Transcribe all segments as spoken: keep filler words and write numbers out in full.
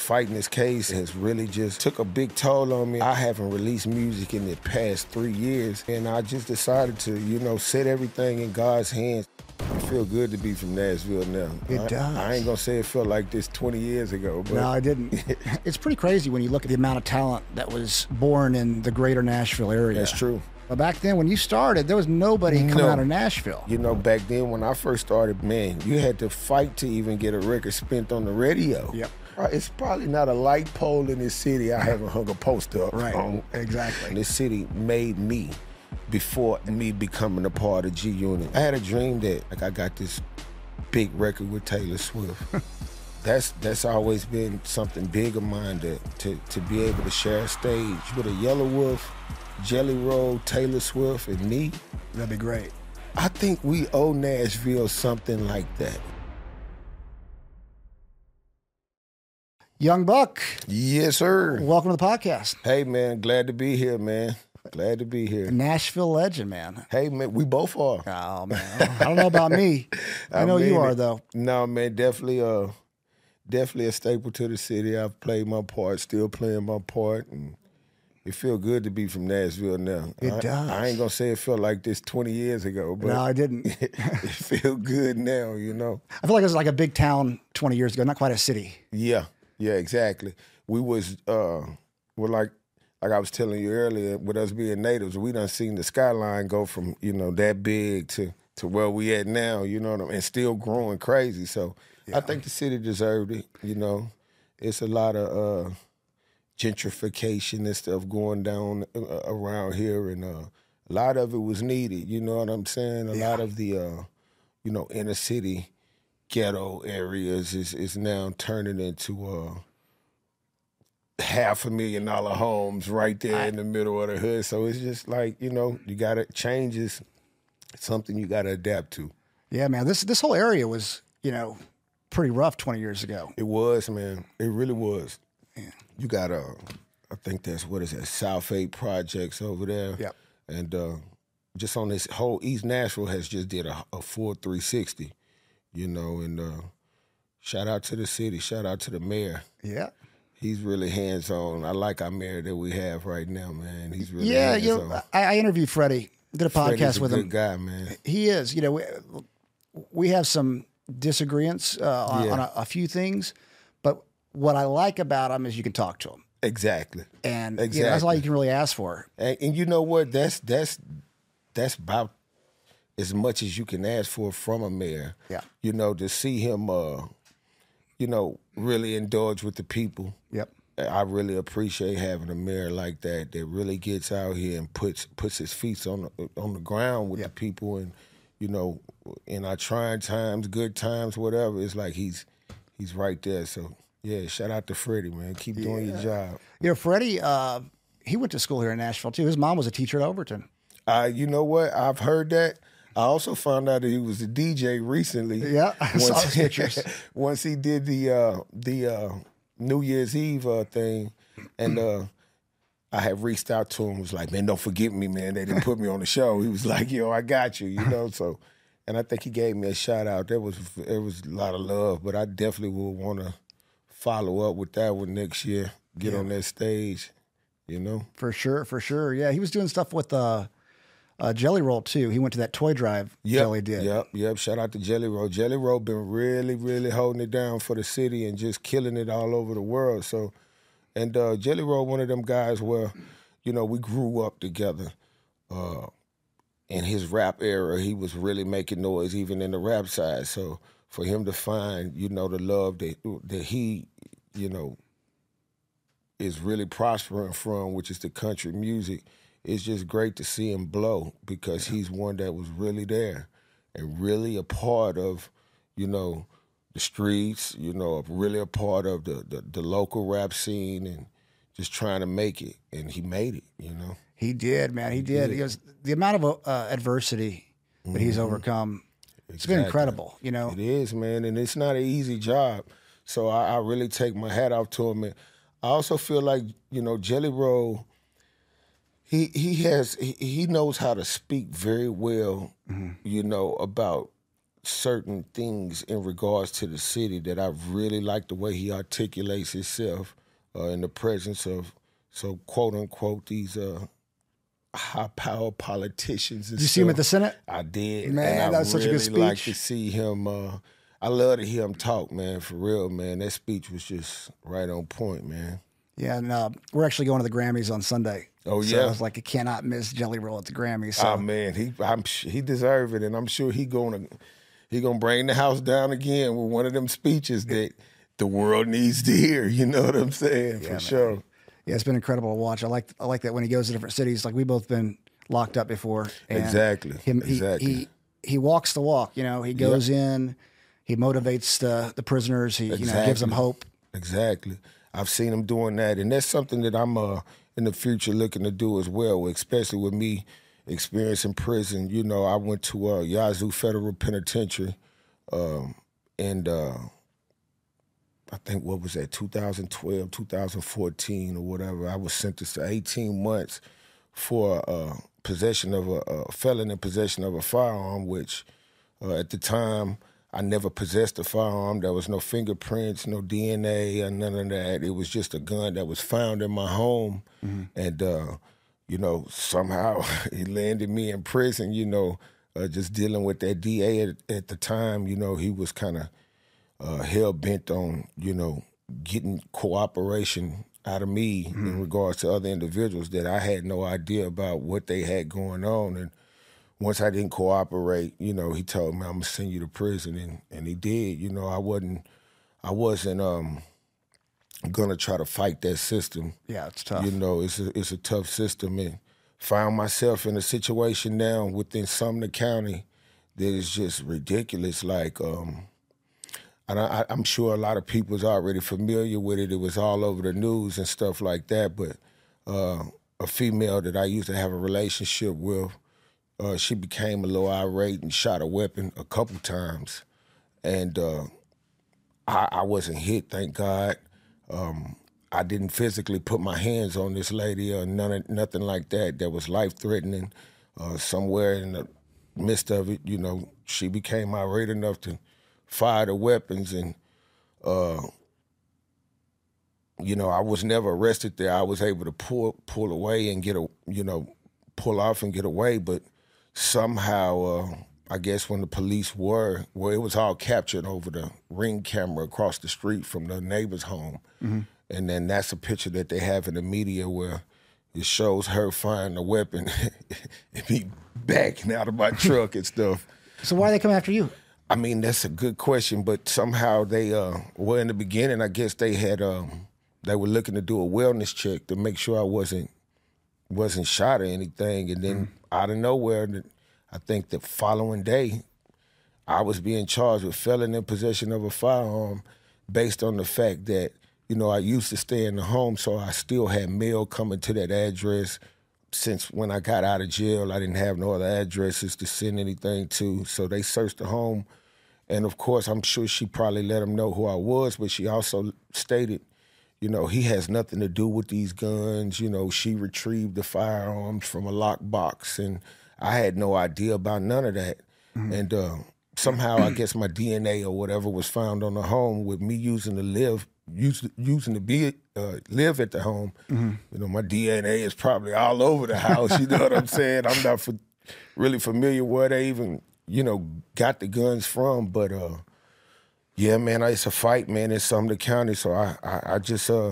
fighting this case has really just took a big toll on me. I haven't released music in the past three years, and I just decided to, you know, set everything in God's hands. It feel good to be from Nashville now. It I, does. I ain't gonna say it felt like this twenty years ago. But no, I didn't. It's pretty crazy when you look at the amount of talent that was born in the greater Nashville area. That's true. But back then, when you started, there was nobody coming No. out of Nashville. You know, back then when I first started, man, you had to fight to even get a record spent on the radio. Yep. Right, it's probably not a light pole in this city I haven't hung a poster up Right, on. exactly. This city made me before me becoming a part of G Unit. I had a dream that like I got this big record with Taylor Swift. That's that's always been something big of mine, that to, to be able to share a stage with a Yellow Wolf, Jelly Roll, Taylor Swift, and me. That'd be great. I think we owe Nashville something like that. Young Buck, Yes, sir. welcome to the podcast. Hey, man, glad to be here, man. Glad to be here. Nashville legend, man. Hey, man, we both are. Oh, man. I don't know about me. I know mean you are, it. though. No, man, definitely, uh, definitely a staple to the city. I've played my part, still playing my part, and it feels good to be from Nashville now. It I, does. I ain't gonna say it felt like this twenty years ago, but No, I didn't. it, it feels good now, you know. I feel like it was like a big town twenty years ago, not quite a city. Yeah, yeah, exactly. We was, uh, well, like, like I was telling you earlier, with us being natives, we done seen the skyline go from, you know, that big to, to where we at now, you know what I mean, and still growing crazy. So Yeah. I think the city deserved it, you know. It's a lot of uh, gentrification and stuff going down uh, around here, and uh, a lot of it was needed, you know what I'm saying? A Yeah. lot of the, uh, you know, inner city ghetto areas is, is now turning into uh, half a million dollar homes right there I- in the middle of the hood. So it's just like, you know, you got to change is something you got to adapt to. Yeah, man. This this whole area was, you know, pretty rough twenty years ago. It was, man. It really was. Yeah. You got, uh, I think that's, what is that, South Eight Projects over there. Yep. And uh, just on this whole, East Nashville has just did a, a full three sixty, you know, and uh, shout out to the city, shout out to the mayor. Yeah. He's really hands-on. I like our mayor that we have right now, man. He's really Yeah, hands-on. you know, I, I interviewed Freddie, did a podcast Freddie's a with good him. guy, man. He is. You know, we, we have some disagreements uh, on, Yeah. on a, a few things, but what I like about him is you can talk to him. Exactly. And you know, Exactly. that's all you can really ask for. And, and you know what? That's that's that's about as much as you can ask for from a mayor. Yeah. You know, to see him, uh, you know, really indulge with the people. Yep. I really appreciate having a mayor like that that really gets out here and puts puts his feet on the, on the ground with Yep. the people, and you know, in our trying times, good times, whatever. It's like he's he's right there. So yeah, shout out to Freddie, man. Keep doing your job. You know, Freddie, uh, he went to school here in Nashville, too. His mom was a teacher at Overton. Uh, you know what? I've heard that. I also found out that he was a D J recently. Yeah, I saw his pictures. Once he did the uh, the uh, New Year's Eve uh, thing, and uh, I had reached out to him. Was like, man, don't forget me, man. They didn't put me on the show. He was like, yo, I got you, you know. So, and I think he gave me a shout out. There was there was a lot of love, but I definitely will want to follow up with that one next year. Get Yeah. on that stage, you know. For sure, for sure. Yeah, he was doing stuff with uh, uh, Jelly Roll, too. He went to that toy drive Yep, Jelly did. Yep, yep. Shout out to Jelly Roll. Jelly Roll been really, really holding it down for the city and just killing it all over the world. So, and uh, Jelly Roll, one of them guys where, you know, we grew up together. Uh, in his rap era, he was really making noise even in the rap side. So for him to find, you know, the love that that he, you know, is really prospering from, which is the country music, it's just great to see him blow, because he's one that was really there and really a part of, you know, the streets, you know, really a part of the, the, the local rap scene, and just trying to make it. And he made it, you know. He did, man. He did. did. He was, the amount of uh, adversity that he's overcome, it's been Exactly. incredible, you know. It is, man, and it's not an easy job. So I, I really take my hat off to him. And I also feel like, you know, Jelly Roll, he he has he, he knows how to speak very well, Mm-hmm. you know, about certain things in regards to the city that I really like the way he articulates himself uh, in the presence of, so quote unquote, these uh, high power politicians. And Did you stuff. see him at the Senate? I did. Man, and that I was such really a good speech. like to see him. Uh, I love to hear him talk, man, for real, man. That speech was just right on point, man. Yeah, and uh, we're actually going to the Grammys on Sunday. Oh, so yeah? I was like, I cannot miss Jelly Roll at the Grammys. So. Oh, man, he I'm, he deserve it, and I'm sure he gonna he gonna bring the house down again with one of them speeches that the world needs to hear. You know what I'm saying? Yeah, for man. sure. Yeah, it's been incredible to watch. I like I like that when he goes to different cities. Like, we both been locked up before. And Exactly. Him, he, exactly. He, he walks the walk. You know, he goes Yep. in, he motivates the the prisoners. He you know Exactly. gives them hope. Exactly. I've seen him doing that, and that's something that I'm uh, in the future looking to do as well, especially with me experiencing prison. You know, I went to uh, Yazoo Federal Penitentiary, um, and uh, I think, what was that, two thousand twelve, two thousand fourteen or whatever. I was sentenced to eighteen months for uh, possession of a, a felon in possession of a firearm, which uh, at the time, I never possessed a firearm. There was no fingerprints, no D N A, or none of that. It was just a gun that was found in my home. Mm-hmm. And, uh, you know, somehow it landed me in prison, you know, uh, just dealing with that D A at, at the time. You know, he was kind of uh, hell-bent on, you know, getting cooperation out of me mm-hmm. in regards to other individuals that I had no idea about what they had going on. And once I didn't cooperate, you know, he told me, I'm gonna send you to prison, and, and he did. You know, I wasn't, I wasn't um, gonna try to fight that system. Yeah, it's tough. You know, it's a, it's a tough system, and found myself in a situation now within Sumner County that is just ridiculous. Like, um, and I, I'm sure a lot of people's already familiar with it. It was all over the news and stuff like that. But uh, a female that I used to have a relationship with, Uh, she became a little irate and shot a weapon a couple times. And uh, I, I wasn't hit, thank God. Um, I didn't physically put my hands on this lady or none of, nothing like that that was life-threatening. Uh, somewhere in the midst of it, you know, she became irate enough to fire the weapons. And, uh, you know, I was never arrested there. I was able to pull pull away and get a, you know, pull off and get away, but somehow, uh, I guess when the police were, well, it was all captured over the Ring camera across the street from the neighbor's home. Mm-hmm. And then that's a picture that they have in the media where it shows her firing a weapon and me backing out of my truck and stuff. So why are they coming after you? I mean, that's a good question, but somehow they, uh, well, in the beginning, I guess they had, um, they were looking to do a wellness check to make sure I wasn't, wasn't shot or anything, and then mm-hmm. out of nowhere, I think the following day, I was being charged with felon in possession of a firearm based on the fact that, you know, I used to stay in the home, so I still had mail coming to that address. Since when I got out of jail, I didn't have no other addresses to send anything to, so they searched the home. And, of course, I'm sure she probably let them know who I was, but she also stated, you know, he has nothing to do with these guns. You know, she retrieved the firearms from a locked box, and I had no idea about none of that. Mm-hmm. And uh, somehow, I guess my D N A or whatever was found on the home with me using to live, use, using to be uh, live at the home. Mm-hmm. You know, my D N A is probably all over the house. You know what I'm saying? I'm not for, really familiar where they even, you know, got the guns from, but. Uh, Yeah, man, it's a fight, man, in Sumner County. So I, I, I just, uh,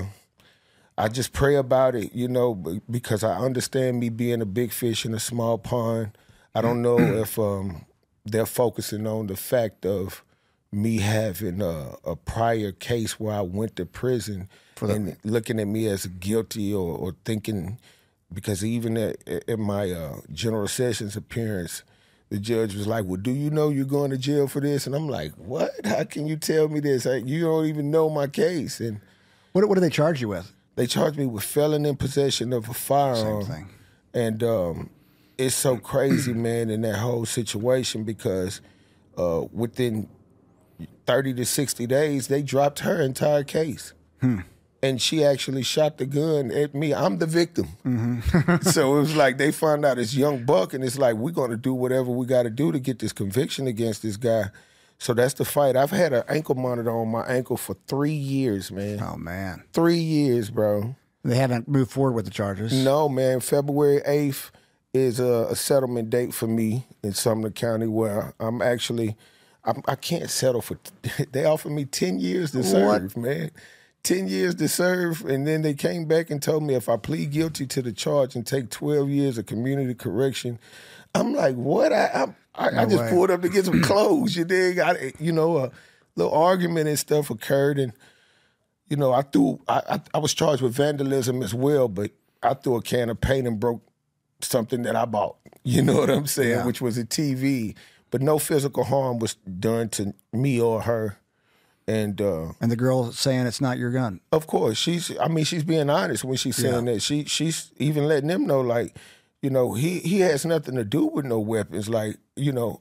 I just pray about it, you know, because I understand me being a big fish in a small pond. I don't know if um, they're focusing on the fact of me having a, a prior case where I went to prison For the- and looking at me as guilty or, or thinking, because even at, at my uh, General Sessions appearance, the judge was like, well, do you know you're going to jail for this? And I'm like, what? How can you tell me this? You don't even know my case. And what, what do they charge you with? They charged me with felon in possession of a firearm. Same thing. And um, it's so crazy, man, in that whole situation because uh, within thirty to sixty days, they dropped her entire case. Hmm. and she actually shot the gun at me. I'm the victim. Mm-hmm. So it was like they found out it's young buck, and it's like we're going to do whatever we got to do to get this conviction against this guy. So that's the fight. I've had an ankle monitor on my ankle for three years, man. Oh, man. Three years, bro. They haven't moved forward with the charges. No, man. February eighth is a, a settlement date for me in Sumner County where I'm actually, I'm, I can't settle for, they offered me ten years to serve, what? man. ten years to serve, and then they came back and told me if I plead guilty to the charge and take twelve years of community correction, I'm like, what? I, I'm, I, no I just way. pulled up to get some clothes. You dig? I, you know, a little argument and stuff occurred, and you know, I threw. I, I, I was charged with vandalism as well, but I threw a can of paint and broke something that I bought. You know what I'm saying? Yeah. Which was a T V, but no physical harm was done to me or her. And uh, and the girl saying it's not your gun. Of course, she's. I mean, she's being honest when she's saying yeah. that. She she's even letting them know, like, you know, he he has nothing to do with no weapons. Like, you know,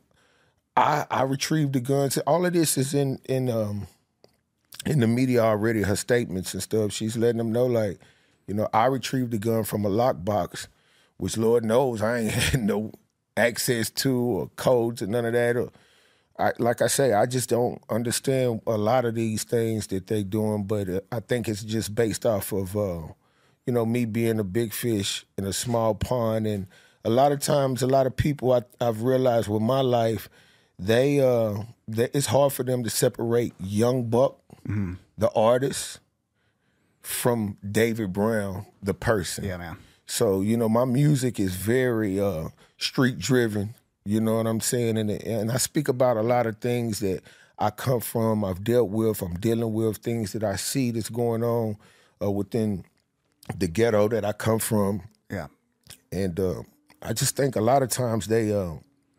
I I retrieved the guns. All of this is in in um in the media already. Her statements and stuff. She's letting them know, like, you know, I retrieved the gun from a lockbox, which Lord knows I ain't had no access to or codes or none of that. Or, I, like I say, I just don't understand a lot of these things that they doing. But uh, I think it's just based off of. Uh, You know, me being a big fish in a small pond. And a lot of times, a lot of people I, I've realized with my life, they, uh, they it's hard for them to separate Young Buck, mm-hmm. the artist, from David Brown, the person. Yeah, man. So, you know, my music is very uh, street-driven, you know what I'm saying? And, and I speak about a lot of things that I come from, I've dealt with, I'm dealing with, things that I see that's going on uh, within the ghetto that I come from. Yeah. And uh, I just think a lot of times they, uh,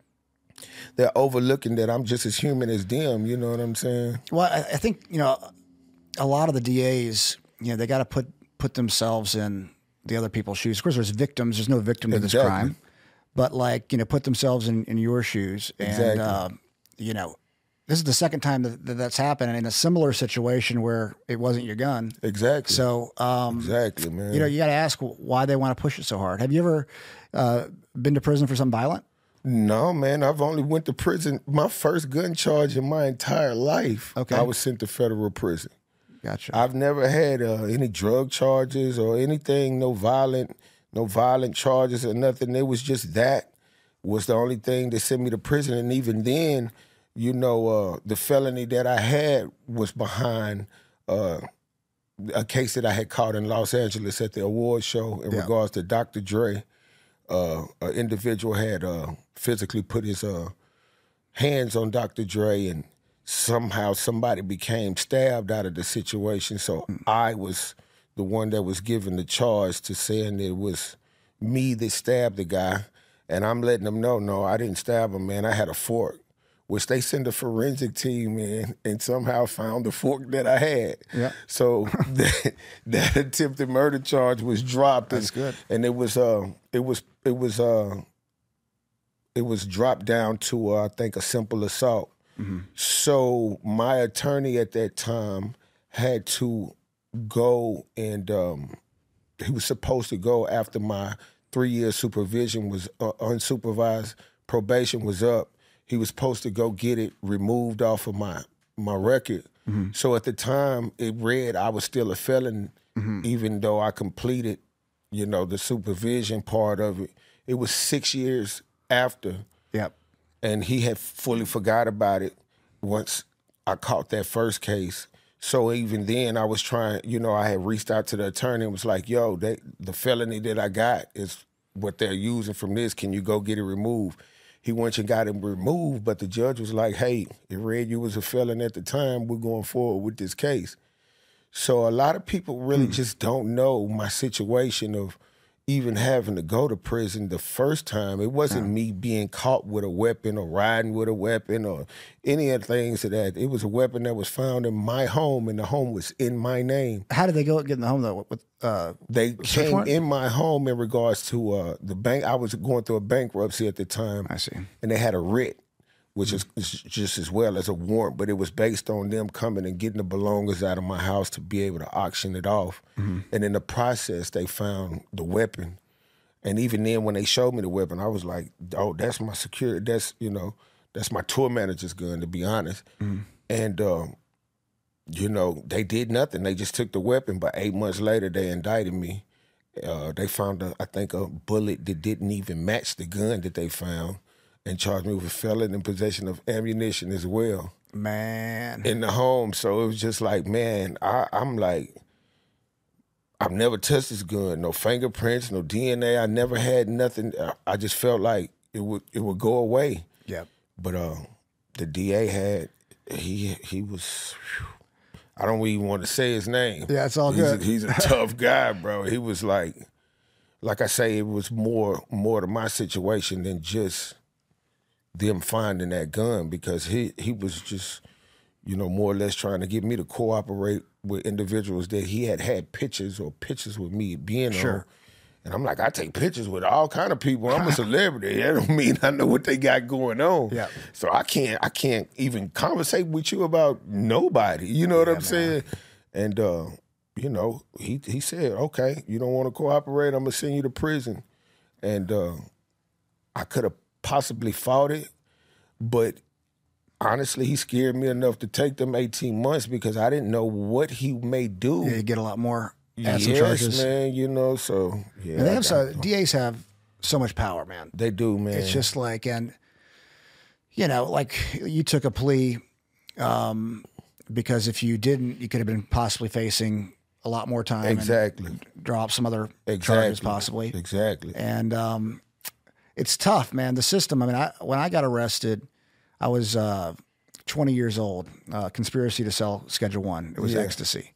they're overlooking that I'm just as human as them, you know what I'm saying? Well, I, I think, you know, a lot of the D As, you know, they got to put put themselves in the other people's shoes. Of course, there's victims. There's no victim to exactly. this crime. But, like, you know, put themselves in, in your shoes. And, exactly. uh, you know, this is the second time that, that that's happened in a similar situation where it wasn't your gun. Exactly. So, um, exactly, man. You know, you got to ask why they want to push it so hard. Have you ever uh, been to prison for something violent? No, man. I've only went to prison. My first gun charge in my entire life, okay. I was sent to federal prison. Gotcha. I've never had uh, any drug charges or anything, no violent, no violent charges or nothing. It was just that was the only thing that sent me to prison. And even then, you know, uh, the felony that I had was behind uh, a case that I had caught in Los Angeles at the award show in yeah. regards to Doctor Dre. Uh, an individual had uh, physically put his uh, hands on Doctor Dre, and somehow somebody became stabbed out of the situation. So mm. I was the one that was given the charge to saying that it was me that stabbed the guy. And I'm letting them know, no, I didn't stab him, man. I had a fork. Which they sent a forensic team in and somehow found the fork that I had. Yeah. So that, that attempted murder charge was dropped. That's and, good. And it was uh it was it was uh it was dropped down to uh, I think a simple assault. Mm-hmm. So my attorney at that time had to go and um, he was supposed to go after my three year supervision was uh, unsupervised probation was up. He was supposed to go get it removed off of my my record. Mm-hmm. So at the time, it read I was still a felon, mm-hmm. even though I completed, you know, the supervision part of it. It was six years after. Yep. And he had fully forgot about it once I caught that first case. So even then, I was trying, you know, I had reached out to the attorney and was like, yo, they, the felony that I got is what they're using from this. Can you go get it removed? He went and got him removed, but the judge was like, hey, it read you was a felon at the time. We're going forward with this case. So a lot of people really mm. just don't know my situation of even having to go to prison the first time. It wasn't mm. me being caught with a weapon or riding with a weapon or any of the things of that. It was a weapon that was found in my home, and the home was in my name. How did they go get in the home, though? With, uh, they came in my home in regards to uh, the bank. I was going through a bankruptcy at the time. I see. And they had a writ which is, is just as well as a warrant, but it was based on them coming and getting the belongings out of my house to be able to auction it off. Mm-hmm. And in the process, they found the weapon. And even then, when they showed me the weapon, I was like, oh, that's my security. That's, you know, that's my tour manager's gun, to be honest. Mm-hmm. And, um, you know, they did nothing. They just took the weapon, but eight months later, they indicted me. Uh, they found, a, I think, a bullet that didn't even match the gun that they found, and charged me with felon in possession of ammunition as well. Man. In the home. So it was just like, man, I, I'm like, I've never touched this gun. No fingerprints, no D N A. I never had nothing. I just felt like it would it would go away. Yep. But uh, the D A had, he he was, whew, I don't even want to say his name. Yeah, it's all he's good. A, he's a tough guy, bro. He was like, like I say, it was more more to my situation than just them finding that gun, because he he was just, you know, more or less trying to get me to cooperate with individuals that he had had pictures or pictures with me being sure. on. And I'm like, I take pictures with all kind of people. I'm a celebrity. That don't mean I know what they got going on. Yeah. So I can't I can't even conversate with you about nobody. You know what yeah, I'm man. saying? And uh, you know, he he said, okay, you don't want to cooperate, I'm gonna send you to prison. And uh, I could have possibly fought it, but honestly, he scared me enough to take them eighteen months because I didn't know what he may do. Yeah, you get a lot more. Add some yes, charges. man, you know, so, yeah. And they have so, D As have so much power, man. They do, man. It's just like, and, you know, like you took a plea um, because if you didn't, you could have been possibly facing a lot more time. Exactly. And drop some other exactly. charges possibly. Exactly. And um, it's tough, man. The system, I mean, I, when I got arrested, I was uh, twenty years old, uh, conspiracy to sell Schedule One. It was yeah. ecstasy.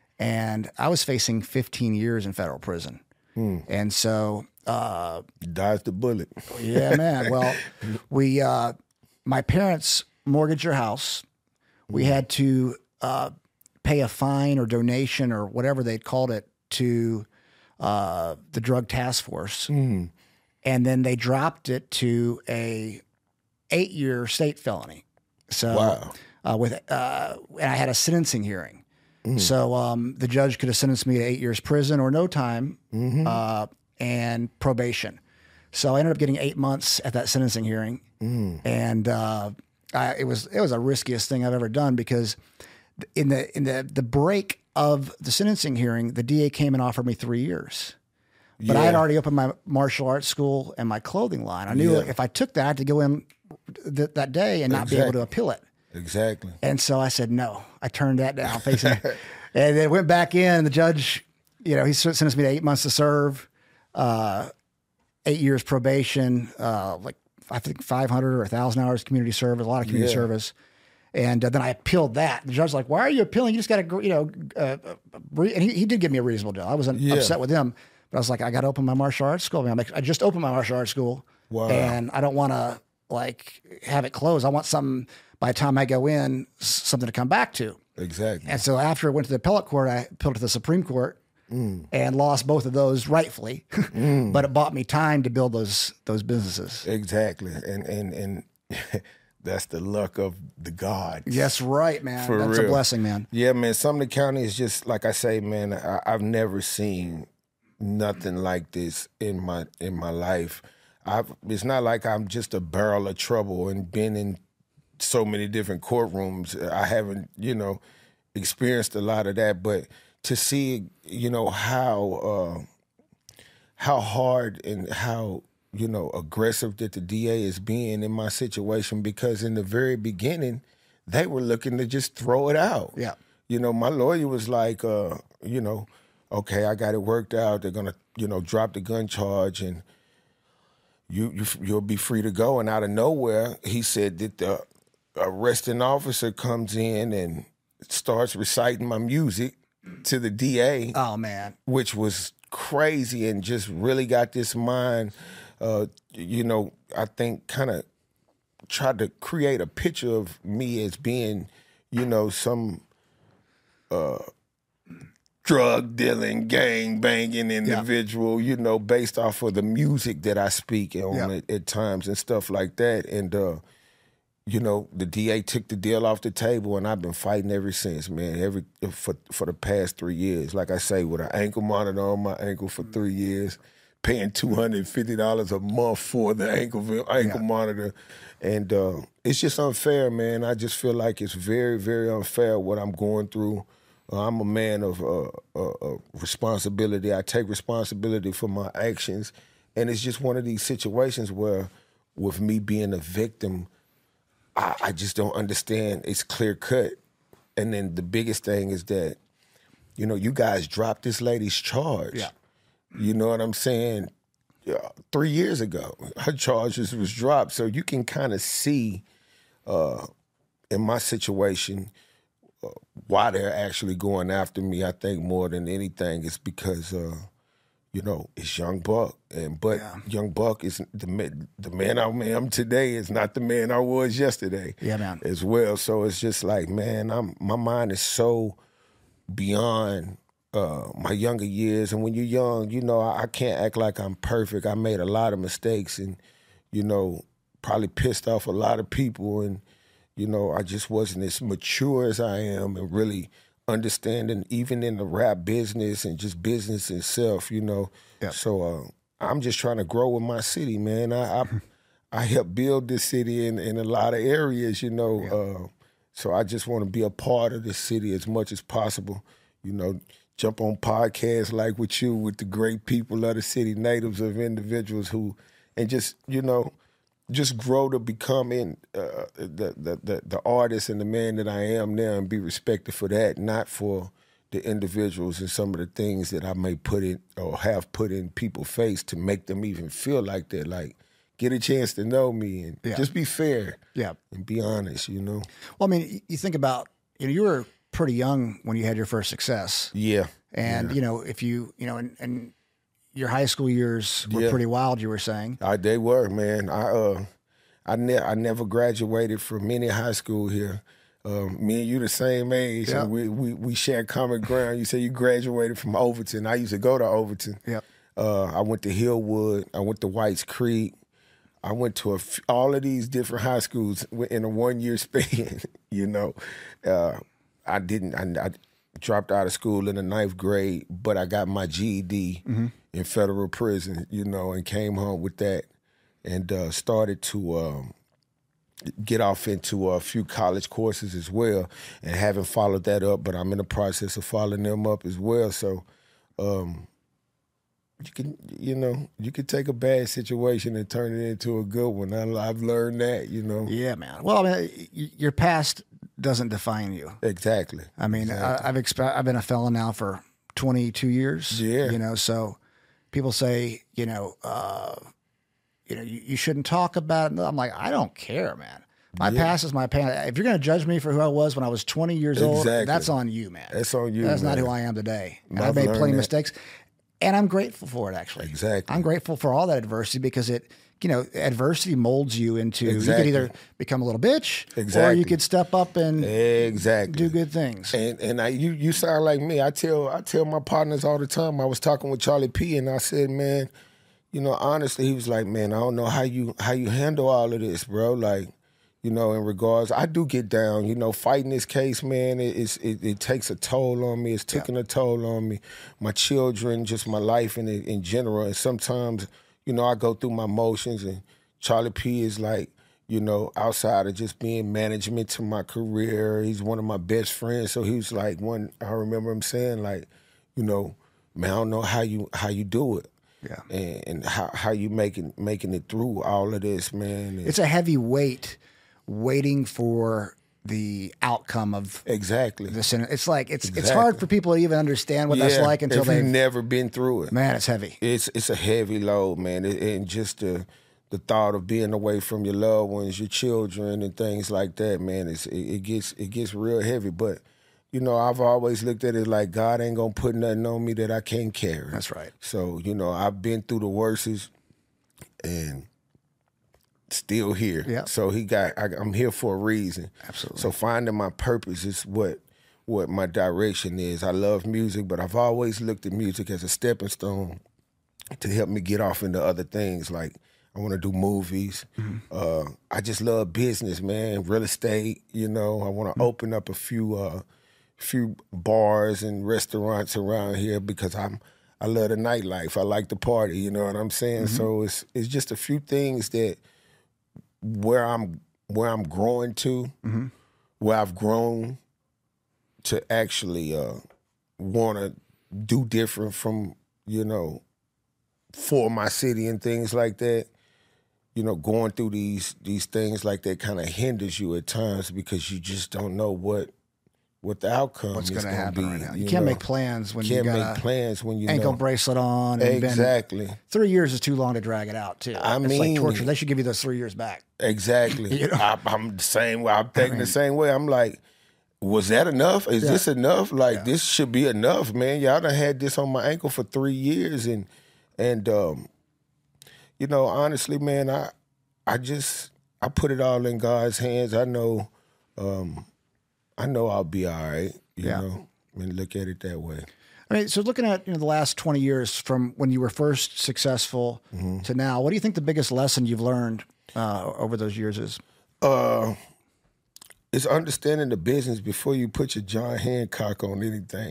And I was facing fifteen years in federal prison. Hmm. And so... Uh, dodged the bullet. Yeah, man. Well, we, uh, my parents mortgaged their house. We had to uh, pay a fine or donation or whatever they called it to uh, the drug task force. Mm. And then they dropped it to a eight year state felony. So wow. uh, with, uh, and I had a sentencing hearing. Mm. So um, the judge could have sentenced me to eight years prison or no time. Mm-hmm. Uh, and probation. So I ended up getting eight months at that sentencing hearing. Mm. And uh, I, it was it was the riskiest thing I've ever done because in the in the, the break of the sentencing hearing, the D A came and offered me three years. But yeah. I had already opened my martial arts school and my clothing line. I knew yeah. if I took that, I had to go in th- that day and not exactly. be able to appeal it. Exactly. And so I said, no. I turned that down. Facing and then went back in. The judge, you know, he sentenced me to eight months to serve. Uh, eight years probation, uh, like I think five hundred or a thousand hours community service, a lot of community yeah. service. And uh, then I appealed that. The judge was like, why are you appealing? You just got to, you know, uh, re-. and he, he did give me a reasonable deal. I wasn't yeah. upset with him, but I was like, I got to open my martial arts school. I, mean, I just opened my martial arts school wow. and I don't want to like have it closed. I want something by the time I go in, something to come back to. Exactly. And so after I went to the appellate court, I appealed to the Supreme Court. Mm. And lost both of those rightfully, mm. but it bought me time to build those those businesses. Exactly, and and and that's the luck of the gods. Yes, right, man. For that's real. a blessing, man. Yeah, man. Sumner County is just like I say, man. I, I've never seen nothing like this in my in my life. I've, it's not like I'm just a barrel of trouble and been in so many different courtrooms. I haven't, you know, experienced a lot of that, but to see, you know, how uh, how hard and how, you know, aggressive that the D A is being in my situation, because in the very beginning, they were looking to just throw it out. Yeah. You know, my lawyer was like, uh, you know, okay, I got it worked out. They're going to, you know, drop the gun charge and you, you, you'll be free to go. And out of nowhere, he said that the arresting officer comes in and starts reciting my music to the D A. Oh, man. Which was crazy and just really got this mind, uh, you know, I think kind of tried to create a picture of me as being, you know, some uh, drug dealing, gang banging individual, yeah. you know, based off of the music that I speak on yeah. at, at times and stuff like that. And, uh, you know, the D A took the deal off the table, and I've been fighting ever since, man. Every for for the past three years, like I say, with an ankle monitor on my ankle for three years, paying two hundred and fifty dollars a month for the ankle ankle yeah. monitor, and uh, it's just unfair, man. I just feel like it's very, very unfair what I'm going through. Uh, I'm a man of uh, uh, uh, responsibility. I take responsibility for my actions, and it's just one of these situations where, with me being a victim, I, I just don't understand. It's clear cut. And then the biggest thing is that, you know, you guys dropped this lady's charge. Yeah. You know what I'm saying? Yeah, three years ago, her charges was dropped. So you can kind of see, uh, in my situation, uh, why they're actually going after me. I think more than anything is because, uh, you know, it's Young Buck, and but yeah. Young Buck is the man, the man I am today is not the man I was yesterday. Yeah, man. As well, so it's just like, man, I'm my mind is so beyond uh, my younger years, and when you're young, you know, I, I can't act like I'm perfect. I made a lot of mistakes, and you know, probably pissed off a lot of people, and you know, I just wasn't as mature as I am, and really understanding even in the rap business and just business itself, you know. Yep. So uh, I'm just trying to grow in my city, man. I I, I helped build this city in, in a lot of areas, you know. Yep. Uh, so I just want to be a part of the city as much as possible, you know. Jump on podcasts like with you, with the great people of the city, natives of individuals who, and just, you know, just grow to becoming uh, the, the, the the artist and the man that I am now, and be respected for that, not for the individuals and some of the things that I may put in or have put in people's face to make them even feel like that. Like, get a chance to know me and yeah. just be fair yeah. and be honest, you know? Well, I mean, you think about, you know, you were pretty young when you had your first success. Yeah. And, yeah. you know, if you, you know, and, and your high school years were yeah. pretty wild, you were saying. I, they were, man. I uh, I, ne- I never graduated from any high school here. Um, me and you the same age. Yeah. And we, we, we share common ground. You say you graduated from Overton. I used to go to Overton. Yep. Uh, I went to Hillwood. I went to Whites Creek. I went to a f- all of these different high schools in a one-year span, you know. Uh, I didn't I, – I dropped out of school in the ninth grade, but I got my G E D mm-hmm. in federal prison, you know, and came home with that and uh, started to um, get off into a few college courses as well, and haven't followed that up, but I'm in the process of following them up as well. So um, you can, you know, you can take a bad situation and turn it into a good one. I, I've learned that, you know. Yeah, man. Well, I mean, your past doesn't define you. Exactly. I mean, exactly. I, I've exp- I've been a felon now for twenty-two years. Yeah. You know, so people say, you know, uh, you know, you, you shouldn't talk about it. I'm like, I don't care, man. My yeah. past is my past. If you're going to judge me for who I was when I was twenty years exactly. old, that's on you, man. That's on you. That's man. not who I am today. And I've I've made plenty of that. mistakes, and I'm grateful for it. Actually, exactly. I'm grateful for all that adversity because it. You know, adversity molds you into, exactly. you could either become a little bitch exactly. or you could step up and exactly. do good things. And and I, you you sound like me. I tell I tell my partners all the time. I was talking with Charlie P and I said, man, you know, honestly, he was like, man, I don't know how you how you handle all of this, bro. Like, you know, in regards, I do get down. You know, fighting this case, man, it, it's, it, it takes a toll on me. It's taking yeah. a toll on me. My children, just my life in in general. And sometimes, you know, I go through my motions, and Charlie P is like, you know, outside of just being management to my career, he's one of my best friends. So he was like, one, I remember him saying, like, you know, man, I don't know how you how you do it. Yeah. And, and how, how you making making it through all of this, man. And it's a heavy weight waiting for the outcome of exactly the Senate. It's like it's exactly. it's hard for people to even understand what yeah, that's like until if they've you've never been through it. Man, it's heavy. It's it's a heavy load, man. It, and just the the thought of being away from your loved ones, your children, and things like that, man. It's it, it gets it gets real heavy. But you know, I've always looked at it like God ain't gonna put nothing on me that I can't carry. That's right. So you know, I've been through the worst, and still here. Yeah. So he got. I, I'm here for a reason. Absolutely. So finding my purpose is what what my direction is. I love music, but I've always looked at music as a stepping stone to help me get off into other things. Like I want to do movies. Mm-hmm. Uh, I just love business, man. Real estate. You know, I want to mm-hmm. open up a few, uh, few bars and restaurants around here because I'm. I love the nightlife. I like the party. You know what I'm saying? Mm-hmm. So it's it's just a few things that where I'm where I'm growing to, mm-hmm. where I've grown to actually uh, want to do different from, you know, for my city and things like that. You know, going through these these things like that kind of hinders you at times because you just don't know what what the outcome What's is going to happen be, right now. You, you can't know? make plans when can't you got make plans when you ankle know. bracelet on. And exactly. Been, three years is too long to drag it out too. I it's mean, like torture. They should give you those three years back. Exactly. you know? I, I'm the same way. I'm thinking I mean, the same way. I'm like, was that enough? Is yeah. this enough? Like yeah. this should be enough, man. Y'all done had this on my ankle for three years, and and um, you know, honestly, man, I I just I put it all in God's hands. I know, um, I know I'll be all right. You yeah. know. And look at it that way. I mean, so looking at you know the last twenty years from when you were first successful mm-hmm. to now, what do you think the biggest lesson you've learned uh, over those years is? Uh, it's understanding the business before you put your John Hancock on anything.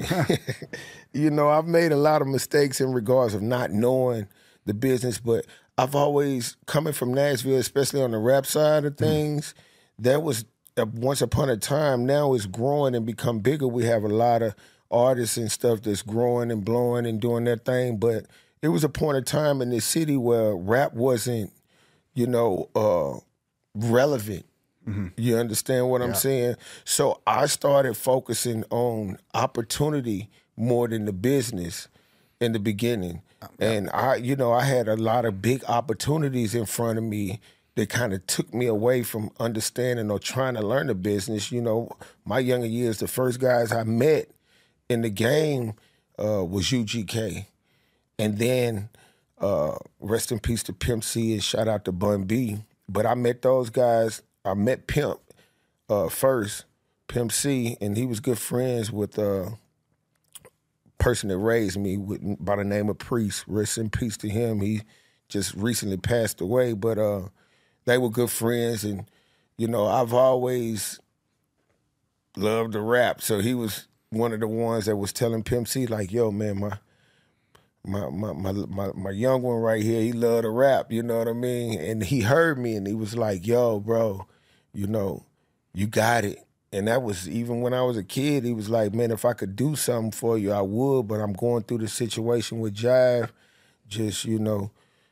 You know, I've made a lot of mistakes in regards of not knowing the business, but I've always, coming from Nashville, especially on the rap side of things, mm-hmm. that was once upon a time. Now it's growing and become bigger. We have a lot of artists and stuff that's growing and blowing and doing their thing. But it was a point of time in this city where rap wasn't, you know, uh, relevant. Mm-hmm. You understand what yeah. I'm saying? So I started focusing on opportunity more than the business in the beginning. Yeah. And I, you know, I had a lot of big opportunities in front of me that kind of took me away from understanding or trying to learn the business. You know, my younger years, the first guys I met in the game uh, was U G K. And then uh, rest in peace to Pimp C and shout out to Bun B. But I met those guys, I met Pimp uh, first, Pimp C, and he was good friends with a person that raised me with, by the name of Priest. Rest in peace to him. He just recently passed away, but uh, they were good friends, and, you know, I've always loved the rap. So he was one of the ones that was telling Pimp C, like, yo, man, my my my my my, my young one right here, he loved the rap, you know what I mean? And he heard me, and he was like, yo, bro, you know, you got it. And that was, even when I was a kid, he was like, man, if I could do something for you, I would, but I'm going through the situation with Jive. Just, you know,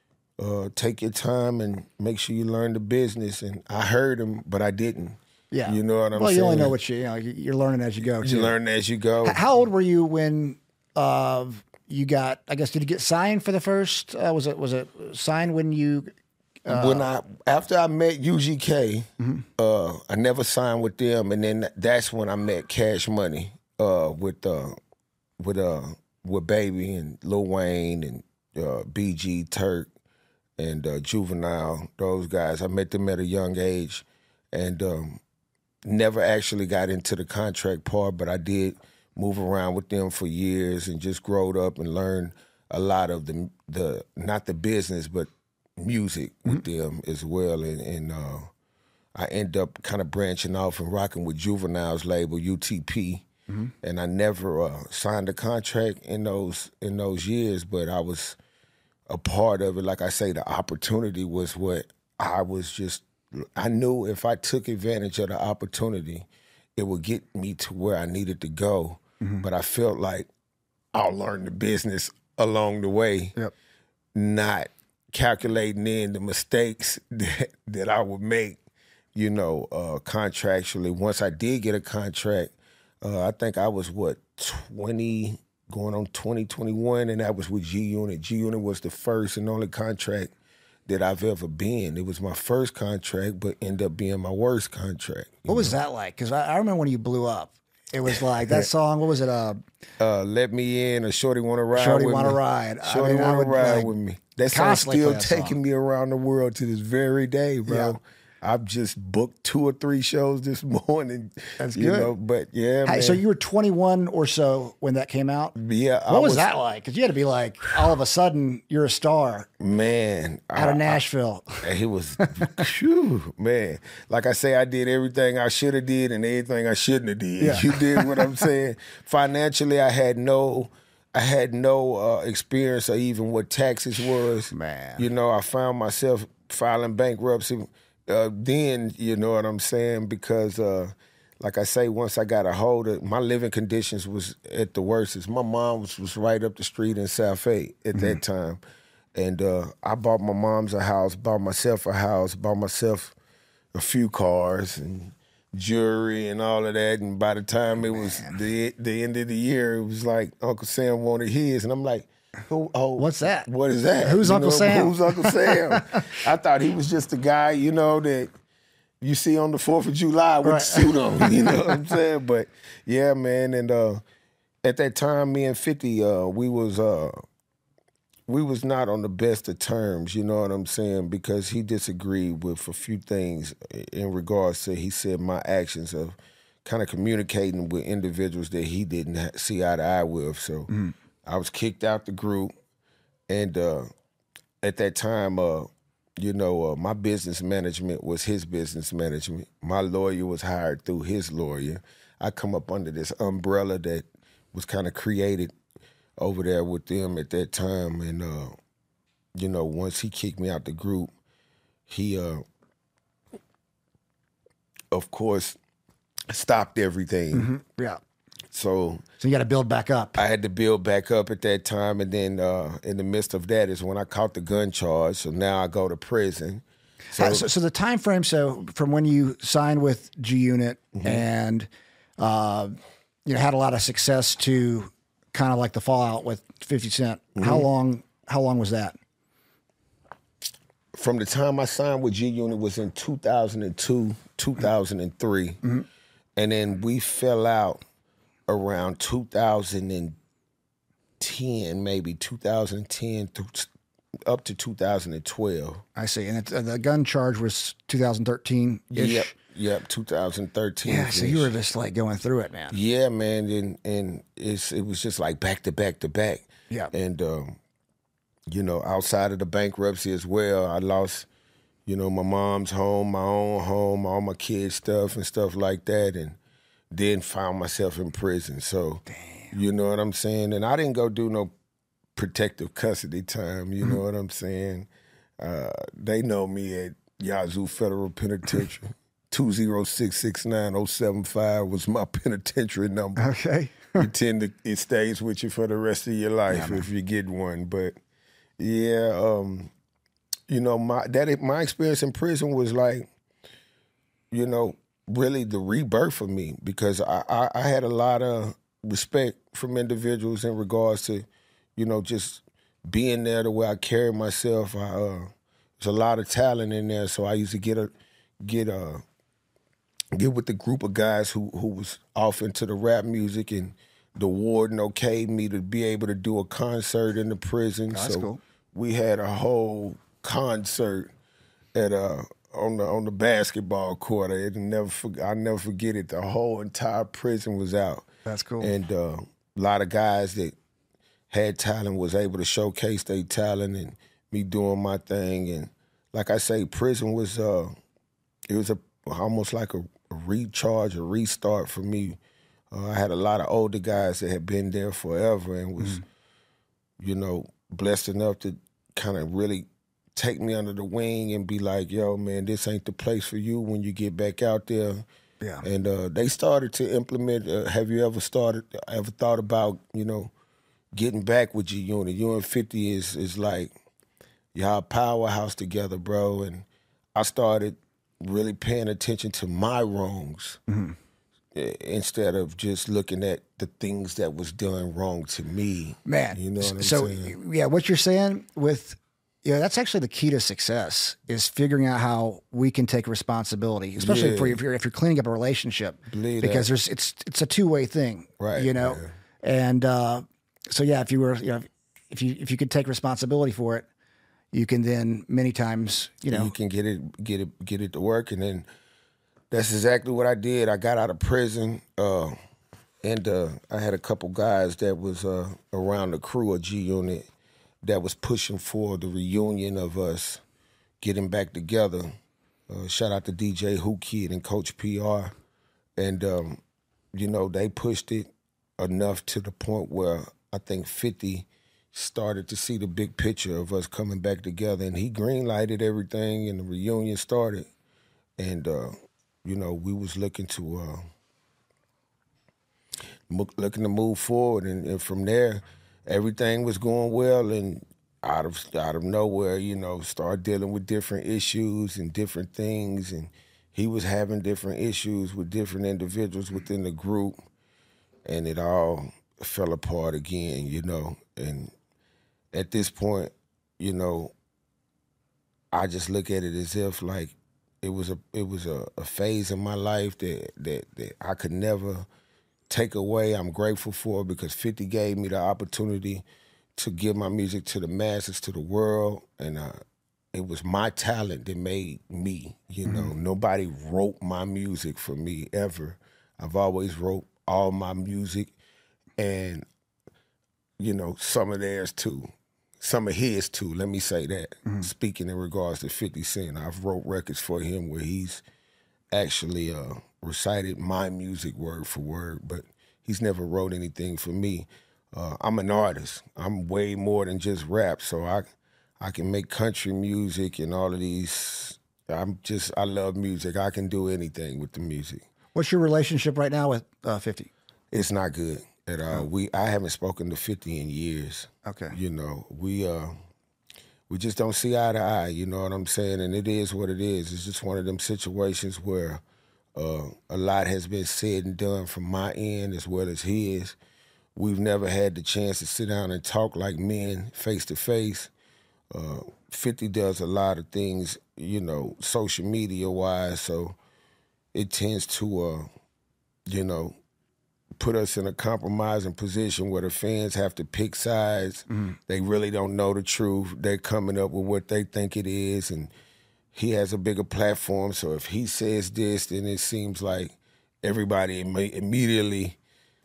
Uh, take your time and make sure you learn the business. And I heard him, but I didn't. Yeah. You know what I'm well, saying? you only know what you, you know, you're learning as you go. You learn as you go. How old were you when uh, you got, I guess, did you get signed for the first, uh, was it was it signed when you? Uh, when I, after I met U G K, mm-hmm. uh, I never signed with them. And then that's when I met Cash Money uh, with, uh, with, uh, with Baby and Lil Wayne and uh, B G Turk. And uh, Juvenile, those guys, I met them at a young age and um, never actually got into the contract part, but I did move around with them for years and just growed up and learned a lot of the, the not the business, but music with mm-hmm. them as well. And, and uh, I ended up kind of branching off and rocking with Juvenile's label, U T P. Mm-hmm. And I never uh, signed a contract in those in those years, but I was a part of it. Like I say, the opportunity was what I was just, I knew if I took advantage of the opportunity, it would get me to where I needed to go. Mm-hmm. But I felt like I'll learn the business along the way, yep. not calculating in the mistakes that, that I would make, you know, uh, contractually. Once I did get a contract, uh, I think I was, what, twenty going on twenty, twenty-one, and that was with G-Unit. G-Unit was the first and only contract that I've ever been. It was my first contract, but ended up being my worst contract. What know? was that like? Because I, I remember when you blew up. It was like that song, what was it? Uh, uh, Let Me In or Shorty Wanna Ride Shorty with Wanna me. Ride. Shorty I mean, Wanna would, Ride like, with me. That song's still that taking song. me around the world to this very day, bro. Yeah. I've just booked two or three shows this morning. That's you good. know, but yeah, Hey, man. so you were twenty-one or so when that came out? Yeah. What I was, that like? Because you had to be like, all of a sudden, you're a star Man. out of Nashville. I, it was, phew, man. Like I say, I did everything I should have did and everything I shouldn't have did. Yeah. You did what I'm saying? Financially, I had no... I had no uh, experience of even what taxes was. Man. You know, I found myself filing bankruptcy uh, then, you know what I'm saying? Because, uh, like I say, once I got a hold of my living conditions was at the worst. My mom was, was right up the street in South Fayette at mm-hmm. that time. And uh, I bought my mom's a house, bought myself a house, bought myself a few cars and jewelry and all of that, and by the time it was the the end of the year, it was like Uncle Sam wanted his, and I'm like, who? Oh, what's that? What is that? Who's you Uncle know, Sam? Who's Uncle Sam? I thought he was just the guy, you know, that you see on the Fourth of July with right. the suit on. You know what I'm saying? But yeah, man, and uh, at that time, me and fifty, uh, we was. Uh, We was not on the best of terms, you know what I'm saying, because he disagreed with a few things in regards to, he said, my actions of kind of communicating with individuals that he didn't see eye to eye with. So mm. I was kicked out the group. And uh, at that time, uh, you know, uh, my business management was his business management. My lawyer was hired through his lawyer. I come up under this umbrella that was kind of created over there with them at that time. And, uh, you know, once he kicked me out the group, he, uh, of course, stopped everything. Mm-hmm. Yeah. So so you got to build back up. I had to build back up at that time. And then uh, in the midst of that is when I caught the gun charge. So now I go to prison. So, so, so the time frame, so from when you signed with G-Unit mm-hmm. and, uh, you know, had a lot of success to kind of like the fallout with fifty Cent. Mm-hmm. How long, how long was that? From the time I signed with G-Unit was in two thousand two, two thousand three. Mm-hmm. And then we fell out around two thousand ten, maybe two thousand ten through up to two thousand twelve. I see. And it, uh, the gun charge was two thousand thirteen-ish? Yep, yep, two thousand thirteen. Yeah, so you were just like going through it, man. Yeah, man, and and it's it was just like back to back to back. Yeah. And, um, you know, outside of the bankruptcy as well, I lost, you know, my mom's home, my own home, all my kids' stuff and stuff like that, and then found myself in prison. So, Damn. You know what I'm saying? And I didn't go do no protective custody time, you mm-hmm. know what I'm saying? Uh, they know me at Yazoo Federal Penitentiary. two zero six six nine zero seven five was my penitentiary number. Okay. You tend to, it stays with you for the rest of your life yeah, if you get one. But yeah, um, you know, my that my experience in prison was like, you know, really the rebirth for me, because I, I, I had a lot of respect from individuals in regards to, you know, just being there the way I carry myself. I, uh, there's a lot of talent in there, so I used to get a get a get with the group of guys who who was off into the rap music, and the warden okayed me to be able to do a concert in the prison. That's so cool. We had a whole concert at uh on the on the basketball court. I never I never forget it. The whole entire prison was out. That's cool. And uh, a lot of guys that had talent was able to showcase their talent, and me doing my thing. And like I say, prison was uh, it was a almost like a, a recharge, a restart for me. Uh, I had a lot of older guys that had been there forever and was, mm. you know, blessed enough to kind of really take me under the wing and be like, yo, man, this ain't the place for you when you get back out there. Yeah. And uh, they started to implement, uh, have you ever started, ever thought about, you know, getting back with G-Unit? You and fifty is is like, y'all powerhouse together, bro. And I started really paying attention to my wrongs mm-hmm. instead of just looking at the things that was done wrong to me. Man, you know what I'm so, saying? Yeah, what you're saying with, yeah, that's actually the key to success, is figuring out how we can take responsibility, especially Yeah. for if you're if you're cleaning up a relationship, Believe because that. there's it's it's a two way thing, Right, You know, yeah. and uh, so yeah, if you were, you know, if you if you could take responsibility for it, you can then many times, you know, you can get it, get it, get it to work, and then that's exactly what I did. I got out of prison, uh, and uh, I had a couple guys that was uh, around the crew of G Unit that was pushing for the reunion of us getting back together. Uh, shout out to D J Who Kid and Coach P R, and um, you know, they pushed it enough to the point where I think fifty started to see the big picture of us coming back together, and he green-lighted everything, and the reunion started. And, uh, you know, we was looking to uh, looking to move forward, and, and from there, everything was going well, and out of out of nowhere, you know, started dealing with different issues and different things, and he was having different issues with different individuals within the group, and it all fell apart again, you know, and at this point, you know, I just look at it as if like it was a it was a, a phase in my life that, that that I could never take away. I'm grateful for it because fifty gave me the opportunity to give my music to the masses, to the world, and uh, it was my talent that made me. You know, mm-hmm. Nobody wrote my music for me ever. I've always wrote all my music, and you know, some of theirs too. Some of his too, let me say that. Mm-hmm. Speaking in regards to fifty Cent, I've wrote records for him where he's actually uh, recited my music word for word, but he's never wrote anything for me. Uh, I'm an artist. I'm way more than just rap, so I I can make country music and all of these. I'm just, I love music. I can do anything with the music. What's your relationship right now with uh, fifty? It's not good at all. Oh. We I haven't spoken to fifty in years. Okay. You know, we uh, we just don't see eye to eye, you know what I'm saying? And it is what it is. It's just one of them situations where uh, a lot has been said and done from my end as well as his. We've never had the chance to sit down and talk like men face to face. Uh, fifty does a lot of things, you know, social media wise, so it tends to, uh, you know, put us in a compromising position where the fans have to pick sides. Mm-hmm. They really don't know the truth. They're coming up with what they think it is, and he has a bigger platform, so if he says this, then it seems like everybody Im- immediately,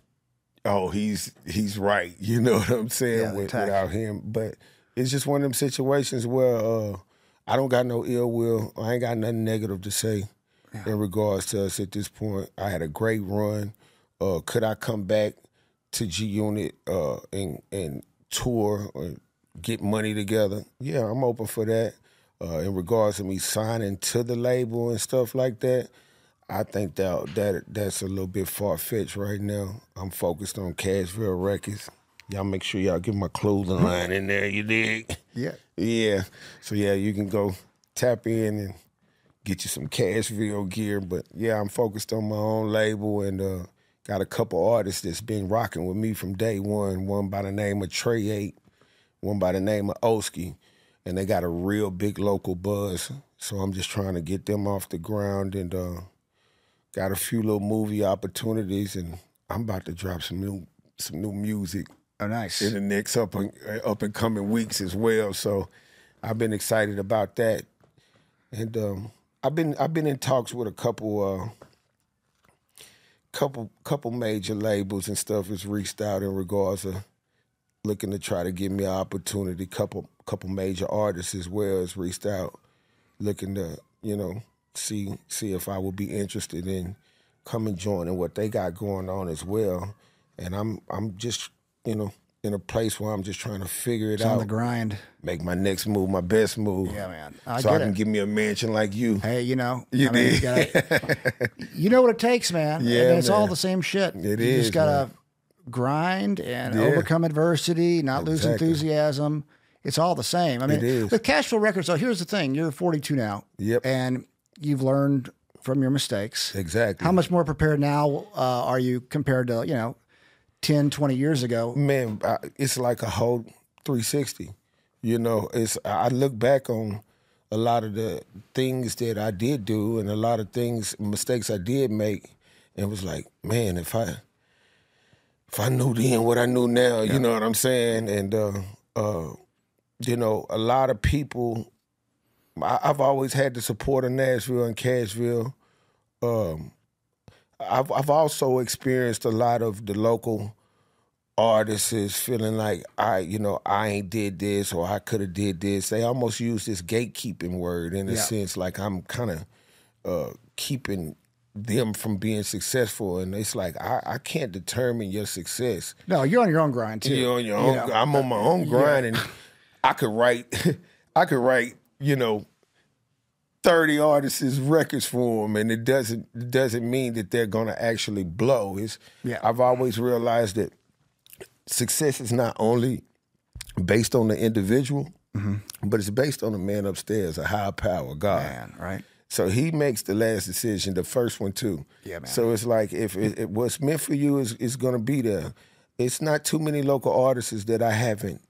oh, he's he's right. You know what I'm saying? Yeah, with, without him. But it's just one of them situations where uh, I don't got no ill will. I ain't got nothing negative to say yeah. in regards to us at this point. I had a great run. Uh, could I come back to G Unit uh, and and tour or get money together? Yeah, I'm open for that. Uh, in regards to me signing to the label and stuff like that, I think that that that's a little bit far-fetched right now. I'm focused on Cashville Records. Y'all make sure y'all get my clothing line in there, you dig? Yeah. Yeah. So, yeah, you can go tap in and get you some Cashville gear. But, yeah, I'm focused on my own label and uh, got a couple artists that's been rocking with me from day one. One by the name of Trey eight, one by the name of Oski. And they got a real big local buzz. So I'm just trying to get them off the ground and uh, got a few little movie opportunities. And I'm about to drop some new some new music. Oh, nice. In the next up and, up and coming weeks as well. So I've been excited about that. And um, I've been I've been in talks with a couple uh, couple couple major labels and stuff has reached out in regards to looking to try to give me an opportunity. Couple couple major artists as well has reached out, looking to, you know, see see if I would be interested in coming joining what they got going on as well. And I'm I'm just, you know, in a place where I'm just trying to figure it it's out. On the grind. Make my next move, my best move. Yeah, man. I so get I can it. give me a mansion like you. Hey, you know. You I mean, did. you, gotta, you know what it takes, man. Yeah, and it's man. all the same shit. It you is, just got to man. grind and Yeah. overcome adversity, not lose Exactly. enthusiasm. It's all the same. I mean, It is. with Cashville Records, so here's the thing. You're forty-two now. Yep. And you've learned from your mistakes. Exactly. How much more prepared now uh, are you compared to, you know, ten, twenty years ago? Man, I, it's like a whole three sixty. You know, it's I look back on a lot of the things that I did do and a lot of things, mistakes I did make, and was like, man, if I if I knew then what I knew now, Yeah. you know what I'm saying? And uh, uh, you know, a lot of people. I, I've always had the support of Nashville and Cashville. Um, I've I've also experienced a lot of the local artists is feeling like I, you know, I ain't did this or I could have did this. They almost use this gatekeeping word in a Yeah. sense, like I'm kind of uh, keeping them from being successful, and it's like I, I can't determine your success. No, you're on your own grind too. You're on your own. You know? I'm on my own grind, and I could write, I could write, you know, thirty artists' records for them, and it doesn't it doesn't mean that they're gonna actually blow. It's, Yeah. I've always realized that success is not only based on the individual, but it's based on the man upstairs, a higher power, God. Man, right? So he makes the last decision, the first one too. Yeah, man. So it's like if it, it, what's meant for you is, is going to be there. It's not too many local artists that I haven't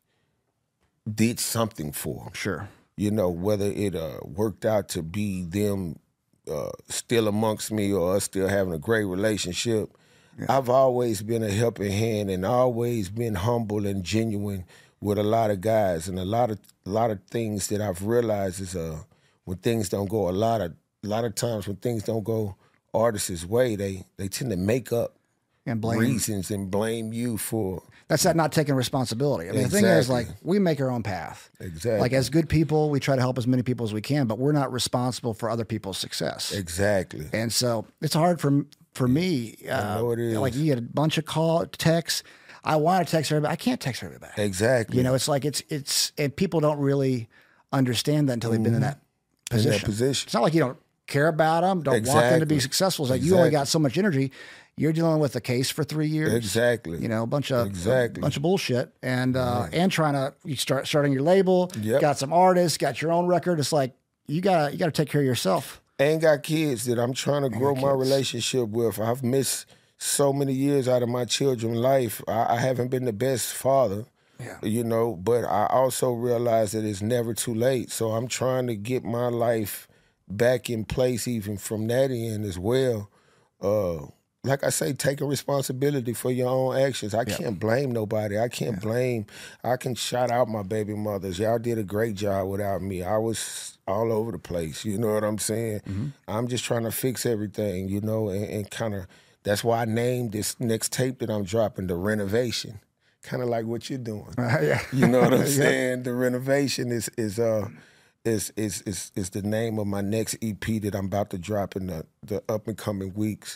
did something for. Sure. You know, whether it uh, worked out to be them uh, still amongst me or us still having a great relationship. Yeah. I've always been a helping hand and always been humble and genuine with a lot of guys, and a lot of a lot of things that I've realized is uh when things don't go a lot of a lot of times when things don't go artists' way, they they tend to make up And blame. reasons and blame you for That's that not taking responsibility. I mean, the thing is, like, we make our own path. Exactly. Like, as good people, we try to help as many people as we can, but we're not responsible for other people's success. exactly. And so it's hard for for me. Uh, know it is. Like, you get a bunch of call texts. I want to text everybody. I can't text everybody. Exactly. You know, it's like it's it's and people don't really understand that until they've been in that position. In that position. It's not like you don't care about them, don't want them to be Exactly. successful. It's like you only Exactly. got so much energy. You're dealing with a case for three years. Exactly. You know, a bunch of Exactly. a bunch of bullshit, and uh, and trying to you start starting your label. Yep. Got some artists, got your own record. It's like you gotta you gotta take care of yourself. And got kids that I'm trying to grow my kids. relationship with. I've missed so many years out of my children's life. I, I haven't been the best father, Yeah. you know, but I also realize that it's never too late. So I'm trying to get my life back in place even from that end as well. Uh, like I say, taking responsibility for your own actions. I can't blame nobody. I can't blame. I can shout out my baby mothers. Y'all did a great job without me. I was all over the place. You know what I'm saying? Mm-hmm. I'm just trying to fix everything, you know, and, and kind of, that's why I named this next tape that I'm dropping The Renovation. Kind of like what you're doing. yeah. You know what I'm saying? The Renovation is is uh is is is is the name of my next E P that I'm about to drop in the, the up and coming weeks.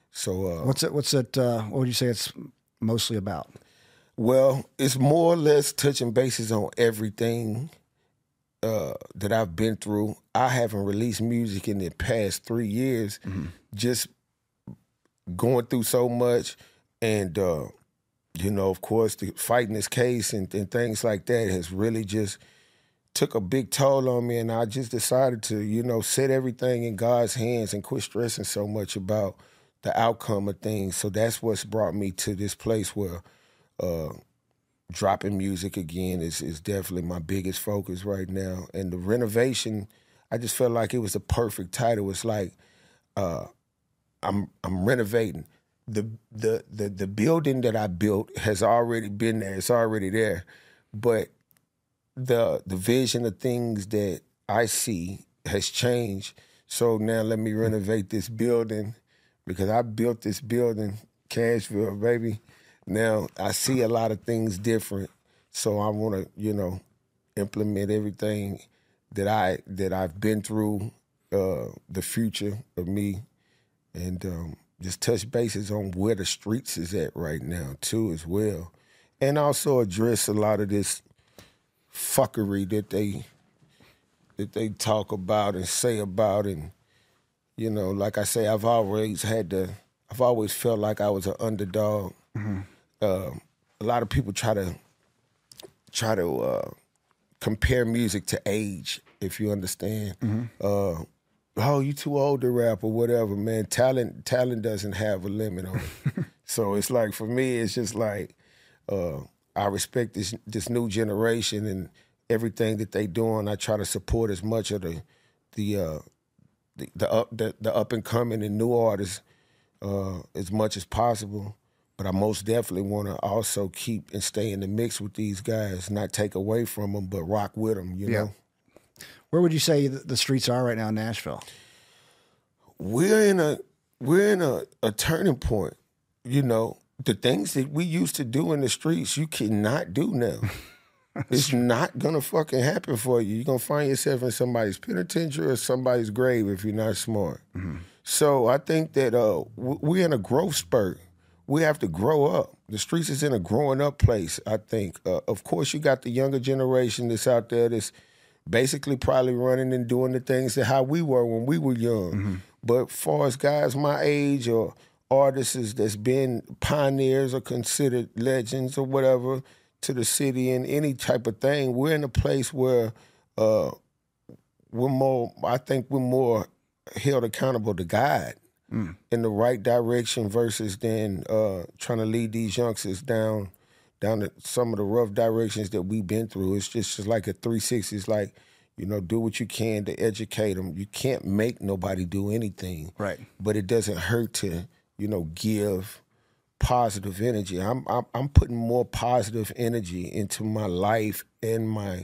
So uh, What's it? What's it? Uh, what would you say it's mostly about? well, it's more or less touching bases on everything uh, that I've been through. I haven't released music in the past three years, just going through so much, and uh, you know, of course, the fighting this case and, and things like that has really just took a big toll on me, and I just decided to, you know, set everything in God's hands and quit stressing so much about the outcome of things. So that's what's brought me to this place where uh, dropping music again is, is definitely my biggest focus right now. And the Renovation, I just felt like it was the perfect title. It's like uh, I'm I'm renovating. The, the the the building that I built has already been there. It's already there. But the the vision of things that I see has changed. So now let me renovate this building, because I built this building, Cashville, baby. Now I see a lot of things different. So I want to, you know, implement everything that I that I've been through, uh, the future of me, and um, just touch bases on where the streets is at right now too, as well, and also address a lot of this fuckery that they that they talk about and say about. And you know, like I say, I've always had to, I've always felt like I was an underdog. Mm-hmm. Uh, a lot of people try to try to uh, compare music to age, if you understand. Mm-hmm. Uh, oh, you too old to rap or whatever, man. Talent talent doesn't have a limit on it. So it's like, for me, it's just like, uh, I respect this this new generation and everything that they doing. I try to support as much of the the uh, the, the up the, the up and coming and new artists uh, as much as possible. but I most definitely want to also keep and stay in the mix with these guys, not take away from them, but rock with them, you Yeah. know? Where would you say the the streets are right now in Nashville? We're in a we're in a, a turning point, you know. The things that we used to do in the streets, you cannot do now. It's not gonna fucking happen for you. You're gonna find yourself in somebody's penitentiary or somebody's grave if you're not smart. Mm-hmm. So I think that uh, we're in a growth spurt. We have to grow up. The streets is in a growing up place, I think. Uh, of course, you got the younger generation that's out there that's basically probably running and doing the things that how we were when we were young. Mm-hmm. But far as guys my age or artists that's been pioneers or considered legends or whatever to the city and any type of thing, we're in a place where uh, we're more, I think we're more held accountable to God mm. in the right direction versus then uh, trying to lead these youngsters down down to some of the rough directions that we've been through. It's just, just like a three sixty. It's like, you know, do what you can to educate them. You can't make nobody do anything. Right. But it doesn't hurt to, you know, give positive energy. I'm, I'm I'm putting more positive energy into my life and my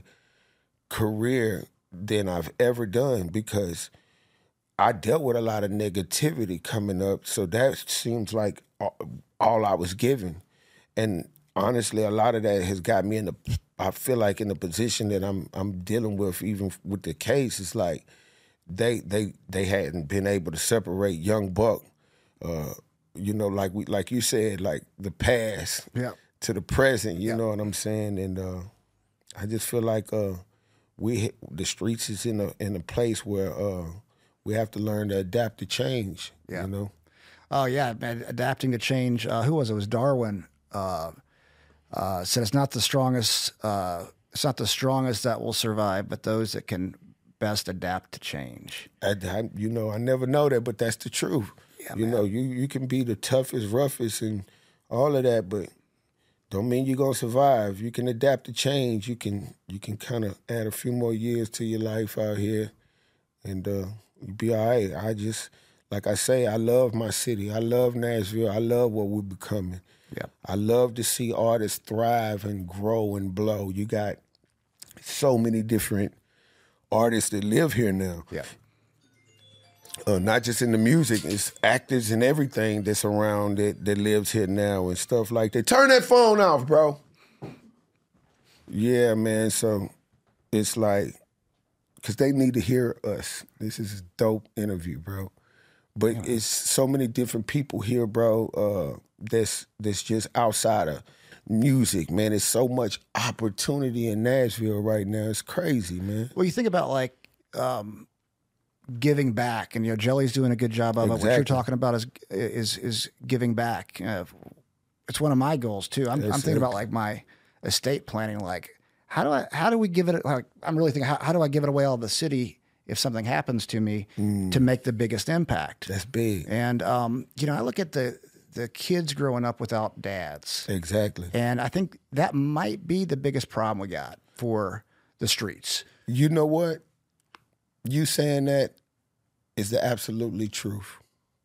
career than I've ever done because I dealt with a lot of negativity coming up. So that seems like all, all I was given. And honestly, a lot of that has got me in the, I feel like in the position that I'm I'm dealing with, even with the case, it's like they they they hadn't been able to separate Young Buck, uh, you know, like we like you said, like the past yeah. to the present. You yeah. know what I'm saying? And uh, I just feel like uh, we the streets is in a in a place where uh, we have to learn to adapt to change. Yeah. You know. Oh yeah, man, adapting to change. Uh, who was it? It was Darwin. Uh, Uh, said it's not the strongest. Uh, it's not the strongest that will survive, but those that can best adapt to change. I, I, you know, I never know that, but that's the truth. Yeah, you man. know, you you can be the toughest, roughest, and all of that, but don't mean you're gonna survive. You can adapt to change. You can you can kind of add a few more years to your life out here, and uh, you'll be all right. I just, like I say, I love my city. I love Nashville. I love what we're becoming. Yeah. I love to see artists thrive and grow and blow. You got so many different artists that live here now. Yeah. Uh, not just in the music, it's actors and everything that's around that, that lives here now and stuff like that. Turn that phone off, bro. Yeah, man, so it's like, because they need to hear us. This is a dope interview, bro. But yeah. It's so many different people here, bro, uh, that's that's just outside of music, man. There's so much opportunity in Nashville right now. It's crazy, man. Well, you think about like um, giving back, and you know, Jelly's doing a good job of exactly. it. What you're talking about is is is giving back. Uh, it's one of my goals too. I'm, I'm thinking it. about like my estate planning. Like, how do I? How do we give it? Like, I'm really thinking, how, how do I give it away all the city if something happens to me mm. to make the biggest impact? That's big. And um, you know, I look at the. the kids growing up without dads. Exactly. And I think that might be the biggest problem we got for the streets. You know what? You saying that is the absolutely truth.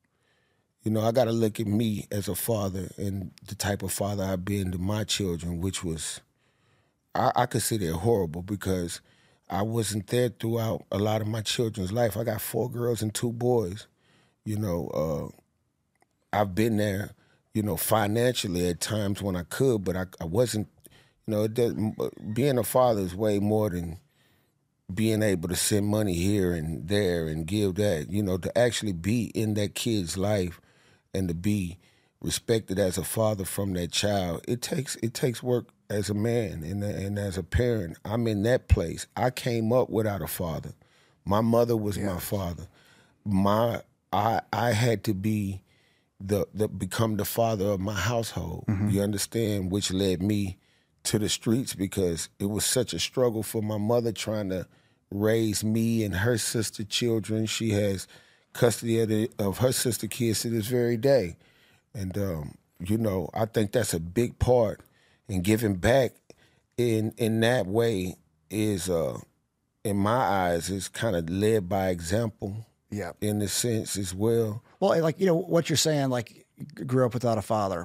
You know, I got to look at me as a father and the type of father I've been to my children, which was, I, I consider it horrible because I wasn't there throughout a lot of my children's life. I got four girls and two boys, you know, uh, I've been there, you know, financially at times when I could, but I, I wasn't, you know, it does, being a father is way more than being able to send money here and there and give that, you know, to actually be in that kid's life and to be respected as a father from that child. It takes it takes work as a man and, and as a parent. I'm in that place. I came up without a father. My mother was yeah. my father. My I I had to be The, the become the father of my household. Mm-hmm. You understand, which led me to the streets because it was such a struggle for my mother trying to raise me and her sister children. She has custody of, the, of her sister kids to this very day. And, um, you know, I think that's a big part. And giving back in in that way is, uh, in my eyes, is kind of led by example. Yeah, in a sense as well. Well, like, you know, what you're saying, like, grew up without a father.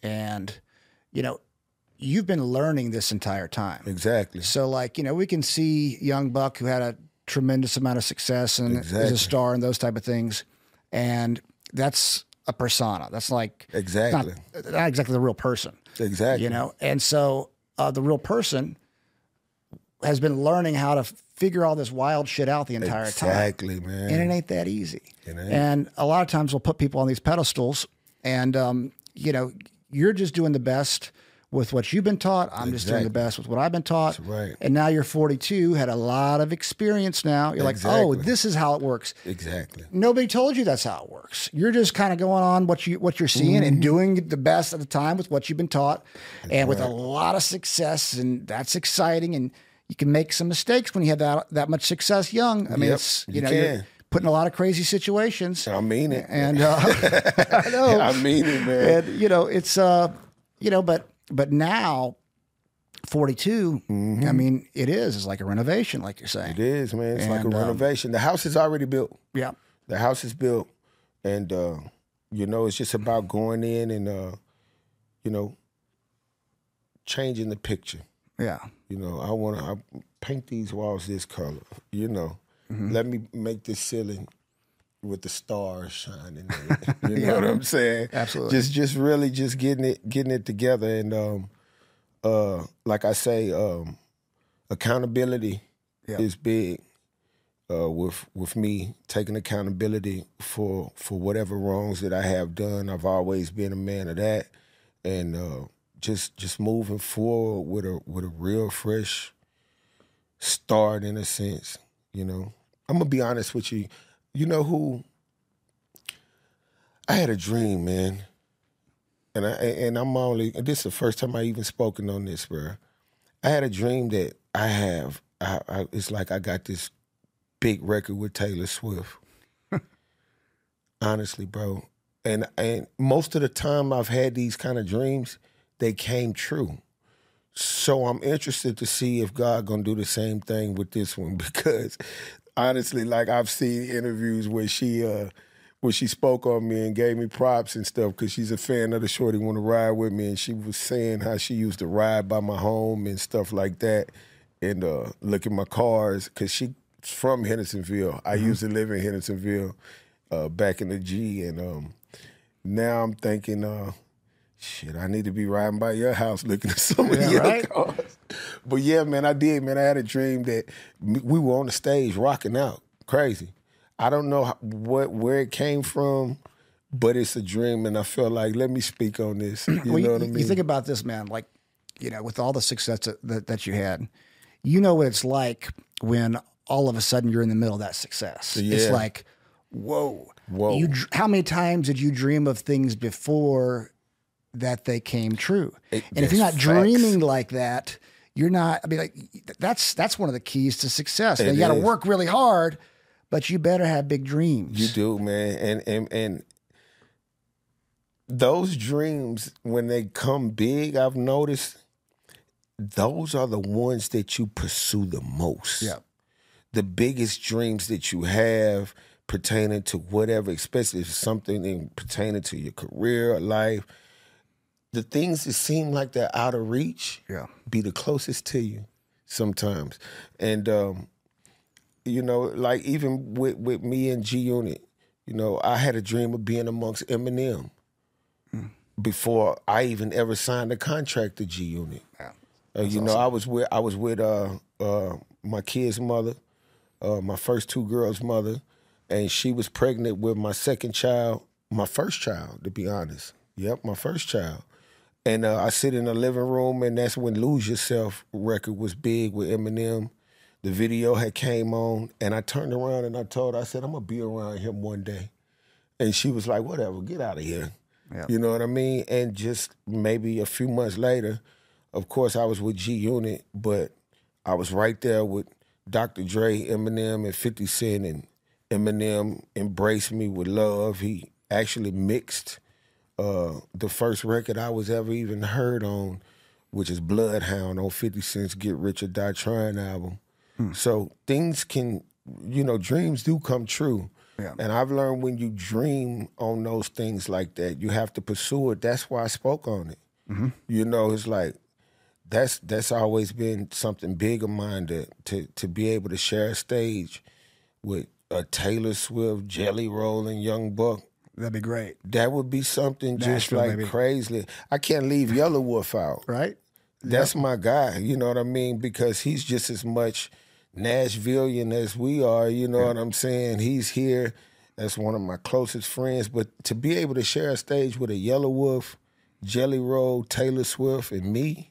And, you know, you've been learning this entire time. Exactly. So, like, you know, we can see young Buck who had a tremendous amount of success and Exactly. is a star and those type of things. And that's a persona. That's like Exactly. not, not exactly the real person. Exactly. You know, and so uh, the real person has been learning how to figure all this wild shit out the entire exactly, time. Exactly, man. And it ain't that easy. It ain't. And a lot of times we'll put people on these pedestals, and um, you know, you're just doing the best with what you've been taught. I'm just doing the Exactly. best with what I've been taught. That's right. And now you're forty-two, had a lot of experience now. You're like, oh, Exactly. this is how it works. Exactly. Nobody told you that's how it works. You're just kind of going on what you what you're seeing Mm-hmm. and doing the best at the time with what you've been taught, and with a right. lot of success, and that's exciting. And you can make some mistakes when you have that that much success young. I mean, Yep, it's you you know can. you're put in a lot of crazy situations. I mean it. And uh, I know, I mean it, man. and you know it's uh you know, but but now. forty-two, Mm-hmm. I mean, it is. It's like a renovation, like you're saying. It is, man. It's like And, a um, renovation. The house is already built. Yeah. The house is built, and uh, you know, it's just about going in and uh, you know, changing the picture. Yeah. You know, I want to I paint these walls this color. You know, Mm-hmm. let me make this ceiling with the stars shining. In it. You know what I'm saying? Absolutely. Just, just really, just getting it, getting it together, and um, uh, like I say, um, accountability Yeah. is big. Uh, with with me taking accountability for for whatever wrongs that I have done, I've always been a man of that, and uh, just just moving forward with a with a real fresh start in a sense. You know, I'm gonna be honest with you. You know who? I had a dream, man, and I and I'm only. This is the first time I even spoken on this, bro. I had a dream that I have. I, I, it's like I got this big record with Taylor Swift. Honestly, bro. And and most of the time I've had these kind of dreams, they came true. So I'm interested to see if God gonna do the same thing with this one, because honestly, like I've seen interviews where she uh where she spoke on me and gave me props and stuff because she's a fan of the Shorty Wanna Ride With Me, and she was saying how she used to ride by my home and stuff like that, and uh, look at my cars, because she's from Hendersonville. I Mm-hmm. used to live in Hendersonville uh, back in the G, and um, now I'm thinking, uh, shit, I need to be riding by your house looking at some of Yeah, your right? cars. But yeah, man, I did, man. I had a dream that me- we were on the stage rocking out. Crazy. I don't know how, what where it came from, but it's a dream, and I felt like, let me speak on this. You Well, know what I mean? You think about this, man, like, you know, with all the success that, that, that you had, you know what it's like when all of a sudden you're in the middle of that success. It's Yeah. like, whoa. Whoa. You, dr- how many times did you dream of things before that they came true? It- and if you're not that's facts. dreaming like that, you're not, I mean, like, that's, that's one of the keys to success. Now, It you got to is. work really hard, but you better have big dreams. You do, man. And and and those dreams, when they come big, I've noticed, those are the ones that you pursue the most. Yeah. The biggest dreams that you have pertaining to whatever, especially if it's something in, pertaining to your career or life, the things that seem like they're out of reach Yeah. be the closest to you sometimes. And, um, you know, like even with, with me and G Unit, you know, I had a dream of being amongst Eminem Mm. before I even ever signed a contract to G Unit. Yeah. Uh, you know, I was with I was with uh, uh, my kid's mother, uh, my first two girls' mother, and she was pregnant with my second child, my first child, to be honest. Yep, my first child. And uh, I sit in the living room, and that's when "Lose Yourself" record was big with Eminem. The video had came on, and I turned around and I told her, I said, I'm gonna be around him one day. And she was like, whatever, get out of here. Yeah. You know what I mean? And just maybe a few months later, of course, I was with G Unit, but I was right there with Doctor Dre, Eminem, and fifty Cent, and Eminem embraced me with love. He actually mixed uh, the first record I was ever even heard on, which is Bloodhound on fifty Cent's Get Rich or Die Trying album. So things can, you know, dreams do come true. Yeah. And I've learned when you dream on those things like that, you have to pursue it. That's why I spoke on it. Mm-hmm. You know, it's like that's that's always been something big of mine to to to be able to share a stage with a Taylor Swift, Jelly Roll, and Young Buck. That'd be great. That would be something just Nashville, like baby. crazy. I can't leave Yellow Wolf out. Right? That's my guy, you know what I mean? Because he's just as much Nashvilleian as we are, you know what I'm saying? He's here. That's one of my closest friends. But to be able to share a stage with a Yellow Wolf, Jelly Roll, Taylor Swift, and me,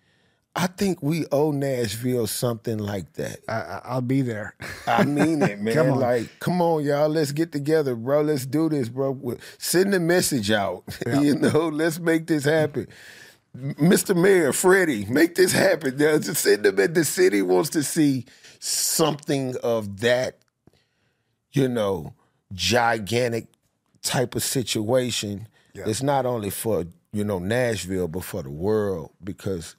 I think we owe Nashville something like that. I, I- I'll be there. I mean it, man. Come on. Like, come on, y'all. Let's get together, bro. Let's do this, bro. Send the message out. Yeah. You know, let's make this happen. Mister Mayor, Freddie, make this happen. Just send them in. The city wants to see something of that, you know, gigantic type of situation. Yeah. It's not only for, you know, Nashville, but for the world, because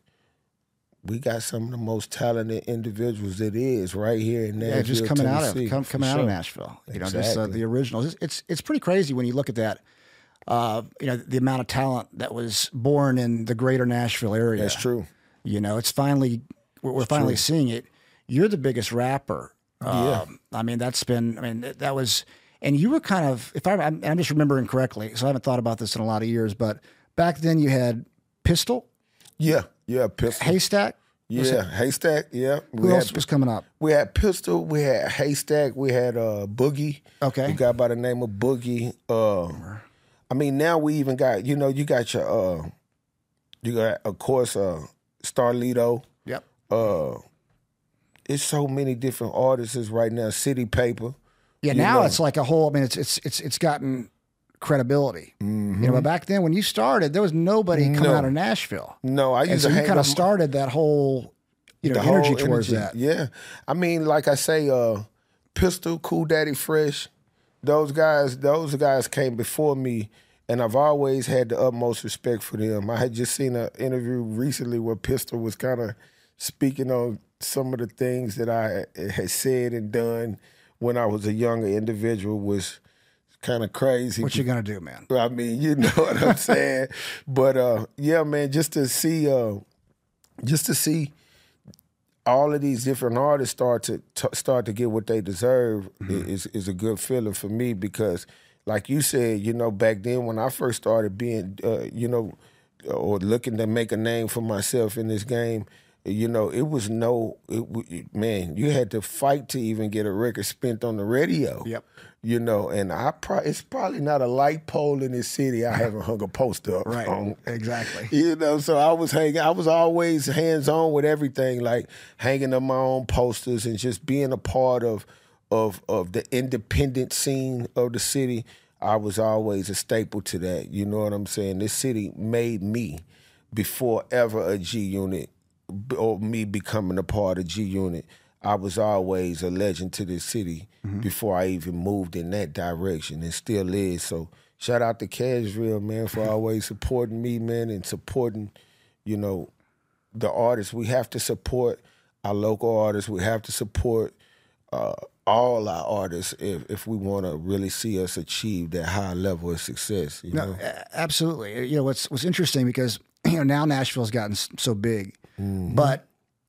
we got some of the most talented individuals that is right here in Nashville, Yeah, just coming out of Tennessee, come, for coming out of sure. Nashville. You know, just uh, Exactly. the originals. It's, it's it's pretty crazy when you look at that. Uh, you know, the amount of talent that was born in the greater Nashville area. That's true. You know, it's finally we're, we're finally seeing it. You're the biggest rapper. Yeah. Um, I mean, that's been. I mean, that was, and you were kind of. If I, I'm, I'm just remembering correctly, so I haven't thought about this in a lot of years. But back then, you had Pistol, Yeah, yeah, Pistol. Haystack. Was yeah, it- Haystack, yeah. Who We else had, was coming up? we had Pistol, we had Haystack, we had uh, Boogie. Okay. A guy by the name of Boogie. Uh, I mean, now we even got, you know, you got your, uh, you got, of course, uh, Starlito. Yep. Uh, it's so many different artists right now. City Paper. Yeah, You now know. it's like a whole. I mean, it's it's it's it's gotten credibility. Mm-hmm. You know, but back then when you started, there was nobody coming No. out of Nashville, No, I and used so to you hang kind up of my- started that whole you know the energy whole towards energy. that. Yeah. I mean, like I say, uh, Pistol, Cool Daddy Fresh, those guys, those guys came before me, and I've always had the utmost respect for them. I had just seen an interview recently where Pistol was kind of speaking on some of the things that I had said and done when I was a younger individual was kind of crazy. What you gonna do, man? I mean, you know what I'm saying. But uh, yeah, man, just to see, uh, just to see all of these different artists start to t- start to get what they deserve Mm-hmm. is is a good feeling for me because, like you said, you know, back then when I first started being, uh, you know, or looking to make a name for myself in this game. You know, it was no, it, w- man, you had to fight to even get a record spent on the radio. Yep. You know, and I pro- it's probably not a light pole in this city I haven't hung a poster up Right. on. Exactly. You know, so I was hanging, I was always hands on with everything, like hanging up my own posters and just being a part of of of the independent scene of the city. I was always a staple to that. You know what I'm saying? This city made me before ever a G Unit or me becoming a part of G Unit. I was always a legend to this city before I even moved in that direction and still is. So shout out to Cashville, man, for always supporting me, man, and supporting, you know, the artists. We have to support our local artists. We have to support uh, all our artists if, if we want to really see us achieve that high level of success, you No, know? a- absolutely. You know what's what's interesting because you know now Nashville's gotten s- so big, but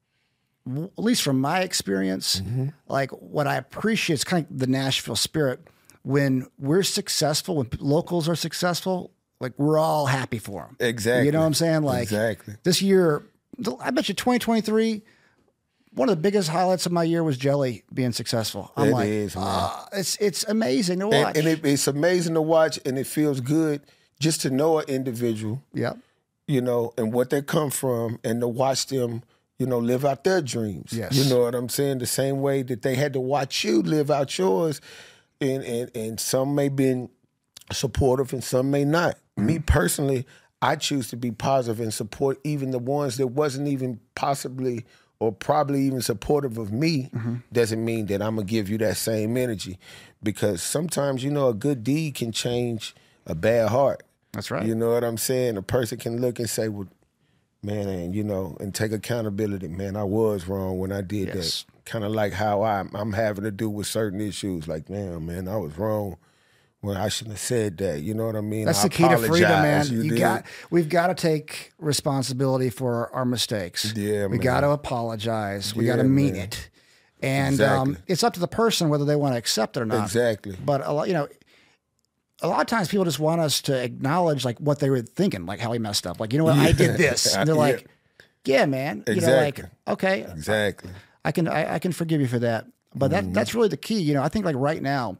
w- at least from my experience, like what I appreciate is kind of the Nashville spirit. When we're successful, when p- locals are successful, like we're all happy for them. Exactly. You know what I'm saying? Like Exactly. this year, th- I bet you twenty twenty-three. One of the biggest highlights of my year was Jelly being successful. I'm It like, is, man. "Ah, it's it's amazing to watch. And, and it, it's amazing to watch, and it feels good just to know an individual, yep. you know, and what they come from, and to watch them, you know, live out their dreams. Yes. You know what I'm saying? The same way that they had to watch you live out yours, and and and some may been supportive and some may not. Me personally, I choose to be positive and support even the ones that wasn't even possibly or probably even supportive of me. Doesn't mean that I'm gonna give you that same energy, because sometimes, you know, a good deed can change a bad heart. That's right. You know what I'm saying? A person can look and say, well, man, and you know, and take accountability. Man, I was wrong when I did Yes. that. Kind of like how I, I'm having to do with certain issues. Like, damn, man, I was wrong when I shouldn't have said that. You know what I mean? That's I the key to freedom, man. apologize, You, did. got, we've got to take responsibility for our mistakes. Yeah, we man. got to apologize. We Yeah, got to mean man. it, and Exactly. um, it's up to the person whether they want to accept it or not. Exactly. But a lot, you know, a lot of times people just want us to acknowledge like what they were thinking, like how we messed up. Like, you know what, I did this. And they're Yeah. like, yeah, man. You know, Exactly. like, okay, Exactly. I can I, I can forgive you for that. But that Mm-hmm. that's really the key. You know, I think like right now,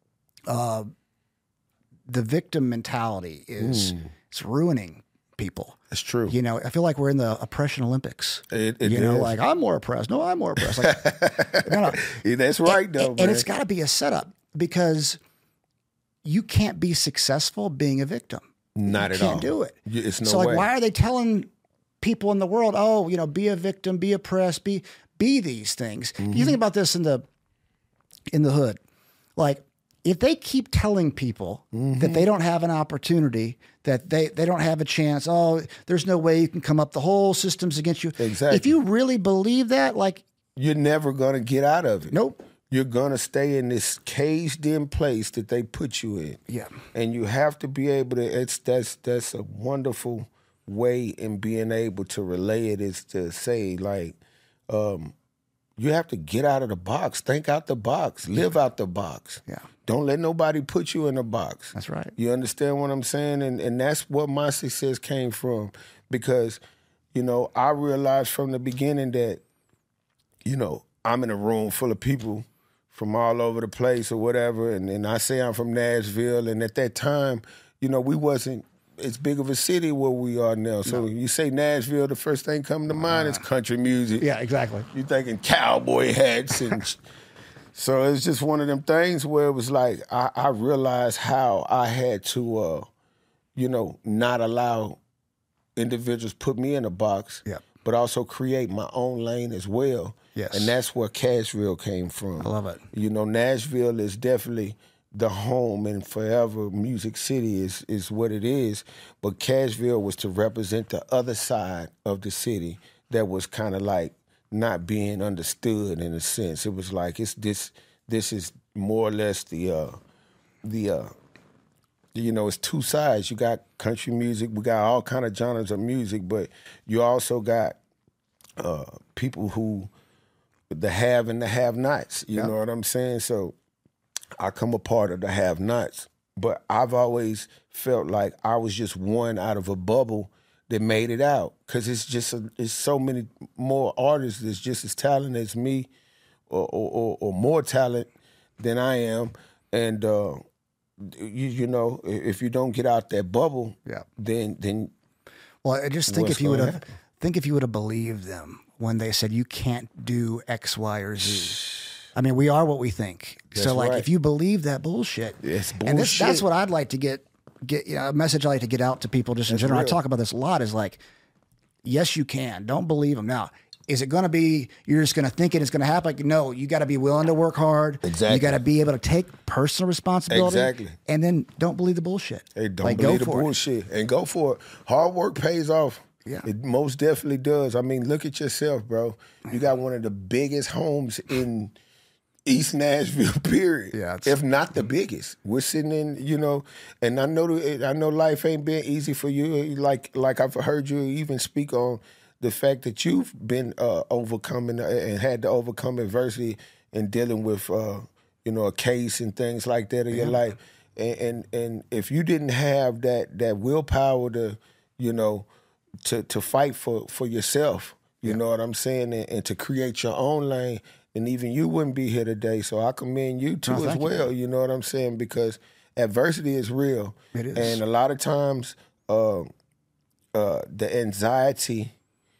uh, the victim mentality is it's ruining people. It's true. You know, I feel like we're in the oppression Olympics. It, it you know, is. like I'm more oppressed. No, I'm more oppressed. Like, no, no. Yeah, that's right, And- though, and, man. it's got to be a setup because you can't be successful being a victim. Not you at can't all. do it. You- It's no so like, way. why are they telling people in the world, oh, you know, be a victim, be oppressed, be be these things? Mm-hmm. You think about this in the in the hood, like if they keep telling people Mm-hmm. that they don't have an opportunity, that they they don't have a chance, oh, there's no way you can come up, the whole system's against you. Exactly. If you really believe that, like, You're never going to get out of it. nope. You're going to stay in this caged-in place that they put you in. Yeah. And you have to be able to, it's that's that's a wonderful way in being able to relay it is to say, like, um, you have to get out of the box, think out the box, live out the box. Yeah. Don't let nobody put you in a box. That's right. You understand what I'm saying? And and that's what my success came from. Because, you know, I realized from the beginning that, you know, I'm in a room full of people from all over the place or whatever, and, and I say I'm from Nashville, and at that time, you know, we wasn't as big of a city where we are now. So you say Nashville, the first thing coming to mind is country music. Yeah, exactly. You thinking cowboy hats and sh- so it's just one of them things where it was like I, I realized how I had to, uh, you know, not allow individuals put me in a box, Yeah. but also create my own lane as well. Yes. And that's where Cashville came from. I love it. You know, Nashville is definitely the home and forever Music City is is what it is. But Cashville was to represent the other side of the city that was kind of like not being understood in a sense. It was like it's this this is more or less the uh, the uh, you know, it's two sides. You got country music, we got all kind of genres of music, but you also got uh, people who the have and the have-nots. You Yeah. know what I'm saying? So I come a part of the have-nots, but I've always felt like I was just one out of a bubble that made it out, because it's just a, it's so many more artists that's just as talented as me, or or, or, or more talent than I am, and uh, you you know, if you don't get out that bubble, Yeah. then then Well, I just think What's if you would gonna have happen? think if you would have believed them when they said you can't do X, Y, or Z. I mean, we are what we think. That's so, like, right. if you believe that bullshit, It's and this, that's bullshit. what I'd like to get get you know, a message I like to get out to people just in general. I real. talk about this a lot. Is like, yes, you can. Don't believe them. Now, is it going to be you're just going to think it is going to happen? Like, no, you got to be willing to work hard. Exactly. You got to be able to take personal responsibility. Exactly. And then don't believe the bullshit. Hey, don't like, believe go the for it. bullshit and go for it. Hard work pays off. Yeah. It most definitely does. I mean, look at yourself, bro. You got one of the biggest homes in East Nashville, period. Yeah, it's- if not the biggest. We're sitting in, you know, and I know the- I know life ain't been easy for you. Like like I've heard you even speak on the fact that you've been uh, overcoming uh, and had to overcome adversity and dealing with, uh, you know, a case and things like that in your life. And, and and if you didn't have that that willpower to, you know, to to fight for, for yourself, you know what I'm saying, and, and to create your own lane, and even you wouldn't be here today. So I commend you too No, as thank you. well. You know what I'm saying, because adversity is real. It is. And a lot of times, uh, uh, the anxiety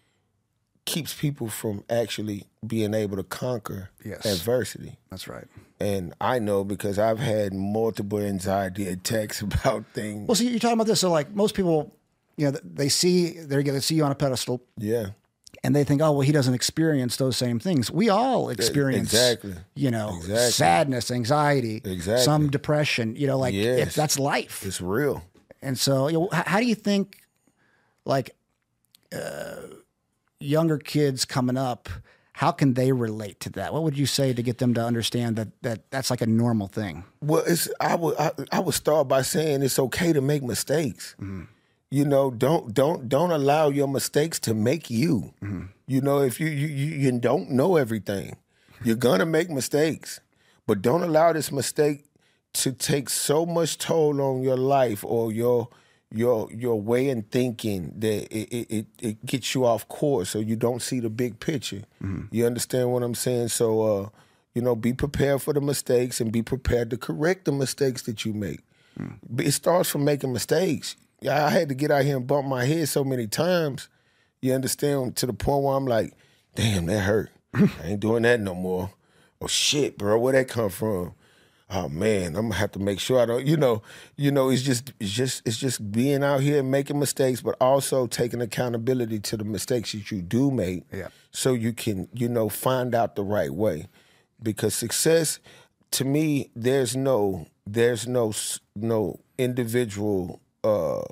keeps people from actually being able to conquer Yes. adversity. That's right. And I know because I've had multiple anxiety attacks about things. Well, see, you're talking about this. So, like, most people, you know, they see they're going to see you on a pedestal, Yeah. and they think, oh, well, he doesn't experience those same things. We all experience, exactly. you know, Exactly. sadness, anxiety, Exactly. some depression. You know, like Yes. it's, that's life. It's real. And so, you know, h- how do you think, like, uh, younger kids coming up, how can they relate to that? What would you say to get them to understand that, that that's like a normal thing? Well, it's I would I, I would start by saying it's okay to make mistakes. Mm-hmm. You know, don't don't don't allow your mistakes to make you. Mm-hmm. You know, if you, you you you don't know everything, you're gonna make mistakes, but don't allow this mistake to take so much toll on your life or your your your way in thinking that it it, it gets you off course, so you don't see the big picture. Mm-hmm. You understand what I'm saying? So, uh, you know, be prepared for the mistakes and be prepared to correct the mistakes that you make. Mm-hmm. It starts from making mistakes. I had to get out here and bump my head so many times, you understand, to the point where I'm like, damn, that hurt. I ain't doing that no more. Oh, shit, bro, where that come from? Oh, man, I'm gonna have to make sure I don't, you know, you know, it's just, it's just, it's just being out here and making mistakes, but also taking accountability to the mistakes that you do make, yeah. so you can, you know, find out the right way. Because success, to me, there's no, there's no, no individual Uh,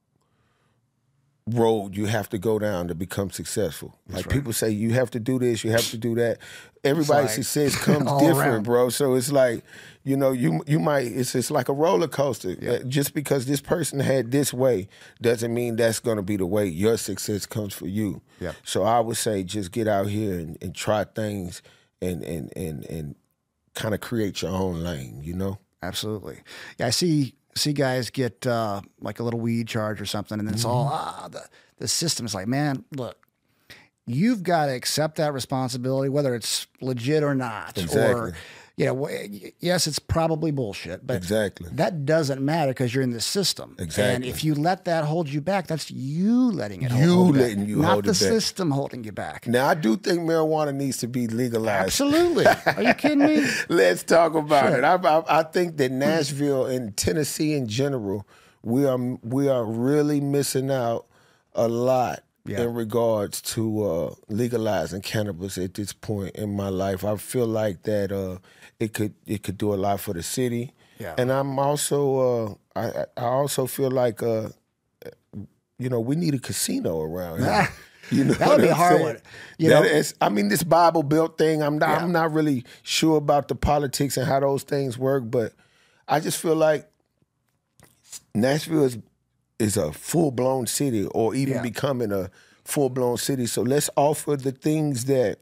road you have to go down to become successful. That's like right. People say you have to do this, you have to do that. Everybody's like, success comes different, around. Bro. So it's like, you know, you you might it's it's like a roller coaster. Yeah. Just because this person had this way doesn't mean that's going to be the way your success comes for you. Yeah. So I would say just get out here and, and try things and and and and kind of create your own lane. You know. Absolutely. Yeah, I see. See guys get uh, like a little weed charge or something, and then it's all, ah, the, the system's like, man, look, you've got to accept that responsibility, whether it's legit or not. Exactly. Or, you know, yes, it's probably bullshit, but exactly. that doesn't matter because you're in the system. Exactly. And if you let that hold you back, that's you letting it hold you hold letting back, you not hold the it back. System holding you back. Now, I do think marijuana needs to be legalized. Absolutely. Are you kidding me? Let's talk about sure. it. I, I, I think that Nashville and Tennessee in general, we are we are really missing out a lot. Yeah. In regards to uh, legalizing cannabis at this point in my life. I feel like that uh, it could it could do a lot for the city. Yeah. And I'm also uh, I I also feel like uh, you know, we need a casino around here. You know that would be a hard one. You that know? is, I mean, this Bible Belt thing. I'm not. Yeah. I'm not really sure about the politics and how those things work, but I just feel like Nashville is. is a full-blown city or even yeah. becoming a full-blown city. So let's offer the things that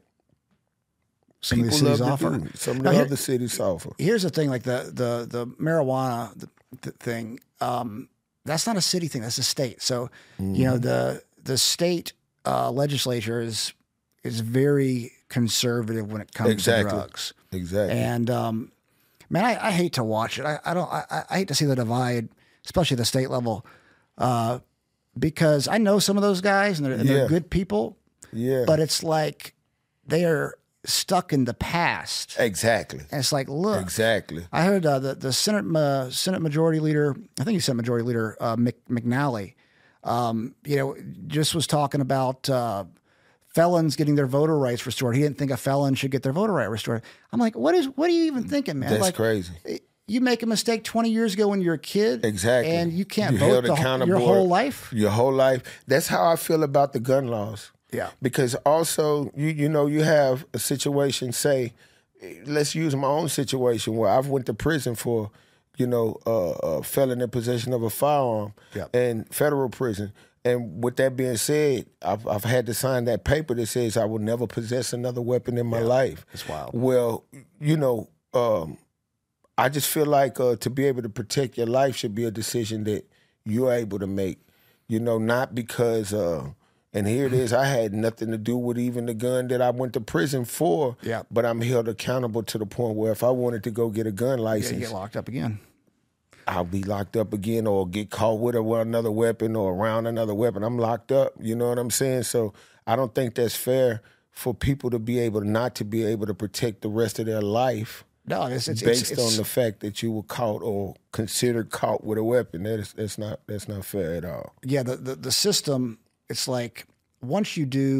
some people of the cities love offer. To do. Some of now, the here, other cities offer. Here's the thing, like the the the marijuana the, the thing, um, that's not a city thing, that's a state. So, mm-hmm. you know, the the state uh, legislature is is very conservative when it comes exactly. to drugs. Exactly. And um, man, I, I hate to watch it. I, I don't I, I hate to see the divide, especially at the state level. Uh, because I know some of those guys and they're, and they're yeah. good people, yeah. but it's like they are stuck in the past. Exactly. And it's like, look, exactly. I heard uh, the the Senate uh, Senate Majority Leader, I think he's Senate Majority Leader uh, Mc, McNally, um, you know, just was talking about uh, felons getting their voter rights restored. He didn't think a felon should get their voter right restored. I'm like, what is what are you even thinking, man? That's like, crazy. It, You make a mistake twenty years ago when you're a kid. Exactly. And you can't you vote the, your whole life. Your whole life. That's how I feel about the gun laws. Yeah. Because also, you you know, you have a situation, say, let's use my own situation where I've went to prison for, you know, uh, a felon in possession of a firearm yeah. in federal prison. And with that being said, I've, I've had to sign that paper that says I will never possess another weapon in my yeah. life. That's wild. Well, you know, um, I just feel like uh, to be able to protect your life should be a decision that you're able to make, you know, not because, uh, and here it is, I had nothing to do with even the gun that I went to prison for, yeah. but I'm held accountable to the point where if I wanted to go get a gun license. Yeah, you get locked up again. I'll be locked up again or get caught with, a, with another weapon or around another weapon. I'm locked up, you know what I'm saying? So I don't think that's fair for people to be able, not to be able to protect the rest of their life. No, it's, it's based it's, it's, on the fact that you were caught or considered caught with a weapon. That is, that's not that's not fair at all. Yeah, the, the the system. It's like once you do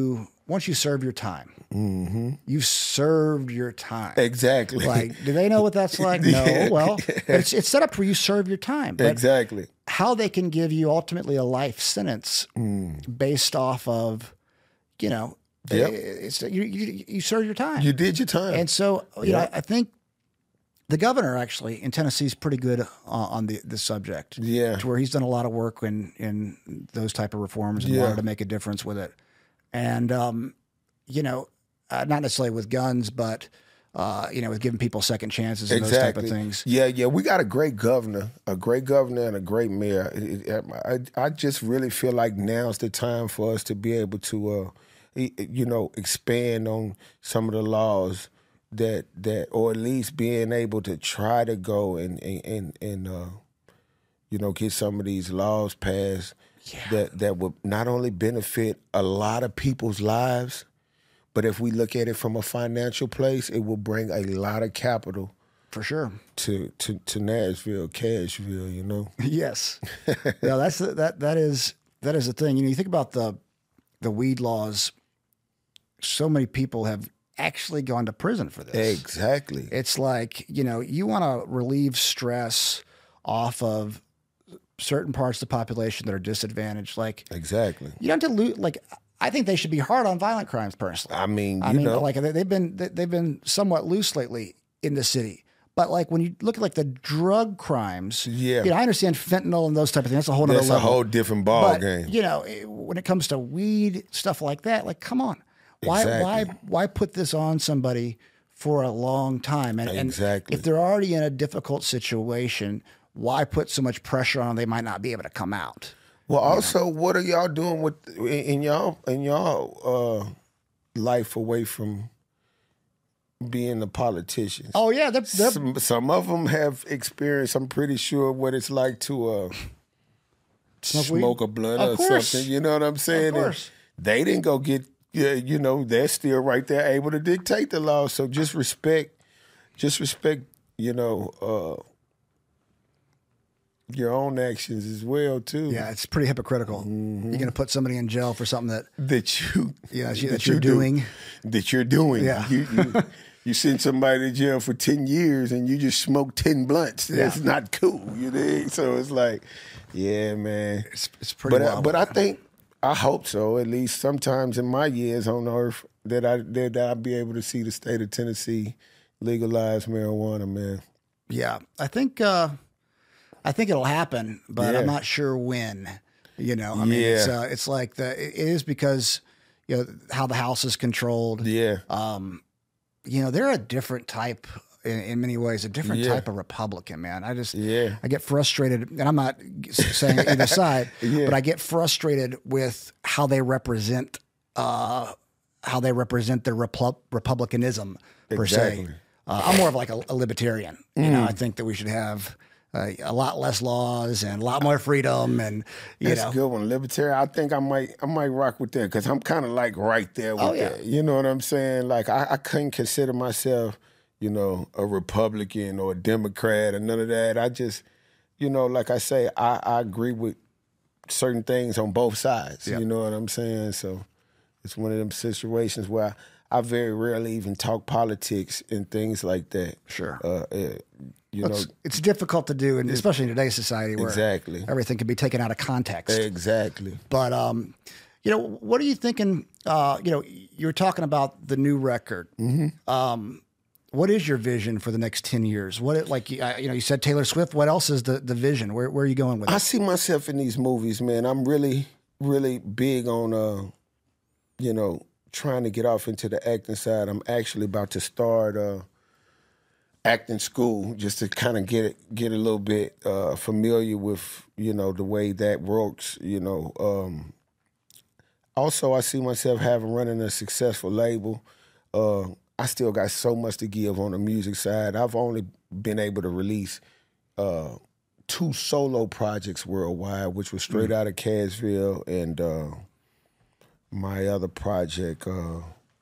once you serve your time, mm-hmm. you've served your time. Exactly. Like, do they know what that's like? No. Well, it's it's set up for you serve your time. But exactly. how they can give you ultimately a life sentence mm. based off of, you know, yep. it's you, you you serve your time. You did your time. And so, you yep. know, I think the governor actually in Tennessee is pretty good uh, on the, the subject. Yeah. To where he's done a lot of work in, in those type of reforms and yeah. wanted to make a difference with it. And, um, you know, uh, not necessarily with guns, but, uh, you know, with giving people second chances and exactly. those type of things. Yeah, yeah. We got a great governor, a great governor and a great mayor. It, it, I, I just really feel like now's the time for us to be able to, uh, you know, expand on some of the laws that that, or at least being able to try to go and and and, and uh, you know, get some of these laws passed yeah. that that would not only benefit a lot of people's lives, but if we look at it from a financial place, it will bring a lot of capital. For sure. To to to Nashville, Cashville, you know. Yes. Yeah, that's the, that that is that is the thing. You know, you think about the the weed laws. So many people have actually gone to prison for this. Exactly. It's like, you know, you want to relieve stress off of certain parts of the population that are disadvantaged. Like, exactly. You don't have to lose. Like, I think they should be hard on violent crimes. Personally, I mean, you I mean, know. like they've been they've been somewhat loose lately in the city. But like when you look at like the drug crimes, yeah, you know, I understand fentanyl and those type of things. That's a whole other That's level. a whole different ball but, game. You know, when it comes to weed stuff like that, like, come on. Why exactly. why why put this on somebody for a long time? And, exactly. and if they're already in a difficult situation, why put so much pressure on them they might not be able to come out? Well, also, know? What are y'all doing with in y'all in y'all uh, life away from being the politicians? Oh yeah, they're, they're, some some of them have experienced. I'm pretty sure what it's like to uh, smoke, smoke a blunt of or course. something. You know what I'm saying? Of course. And they didn't go get. Yeah, you know, they're still right there able to dictate the law. So just respect, just respect, you know, uh, your own actions as well, too. Yeah, it's pretty hypocritical. Mm-hmm. You're going to put somebody in jail for something that... That you... Yeah, that, that you're you doing. Do, that you're doing. Yeah. You, you, you send somebody to jail for ten years and you just smoke ten blunts. That's yeah. not cool, you know? So it's like, yeah, man. It's, it's pretty but, wild. I, but I think... I hope so. At least sometimes in my years on earth, that I that I'll be able to see the state of Tennessee legalize marijuana, man. Yeah, I think uh, I think it'll happen, but yeah. I'm not sure when. You know, I mean, yeah. it's uh, it's like the it is because you know how the House is controlled. Yeah. Um, you know, they're a different type. In, in many ways, a different yeah. type of Republican, man. I just, yeah. I get frustrated, and I'm not saying either side, yeah. but I get frustrated with how they represent, uh, how they represent their Repu- republicanism per exactly. se. Uh, I'm more of like a, a libertarian. Mm. You know, I think that we should have uh, a lot less laws and a lot more freedom, and you That's know, a good one. Libertarian. I think I might, I might rock with that because I'm kind of like right there with oh, yeah. that. You know what I'm saying? Like I, I couldn't consider myself, you know, a Republican or a Democrat or none of that. I just, you know, like I say, I, I agree with certain things on both sides. Yep. You know what I'm saying? So it's one of them situations where I, I very rarely even talk politics and things like that. Sure. Uh, uh, you it's, know, it's difficult to do, and especially in today's society where exactly. everything can be taken out of context. Exactly. But, um, you know, what are you thinking? Uh, you know, you were talking about the new record. Mm-hmm. Um, What is your vision for the next ten years? What, like, you know, you said Taylor Swift. What else is the, the vision? Where, where are you going with it? I see myself in these movies, man. I'm really, really big on, uh, you know, trying to get off into the acting side. I'm actually about to start uh, acting school just to kind of get it, get a little bit uh, familiar with, you know, the way that works, you know. Um, also, I see myself having running a successful label. Uh, I still got so much to give on the music side. I've only been able to release uh, two solo projects worldwide, which was straight mm. out of Cashville, and uh, my other project, uh,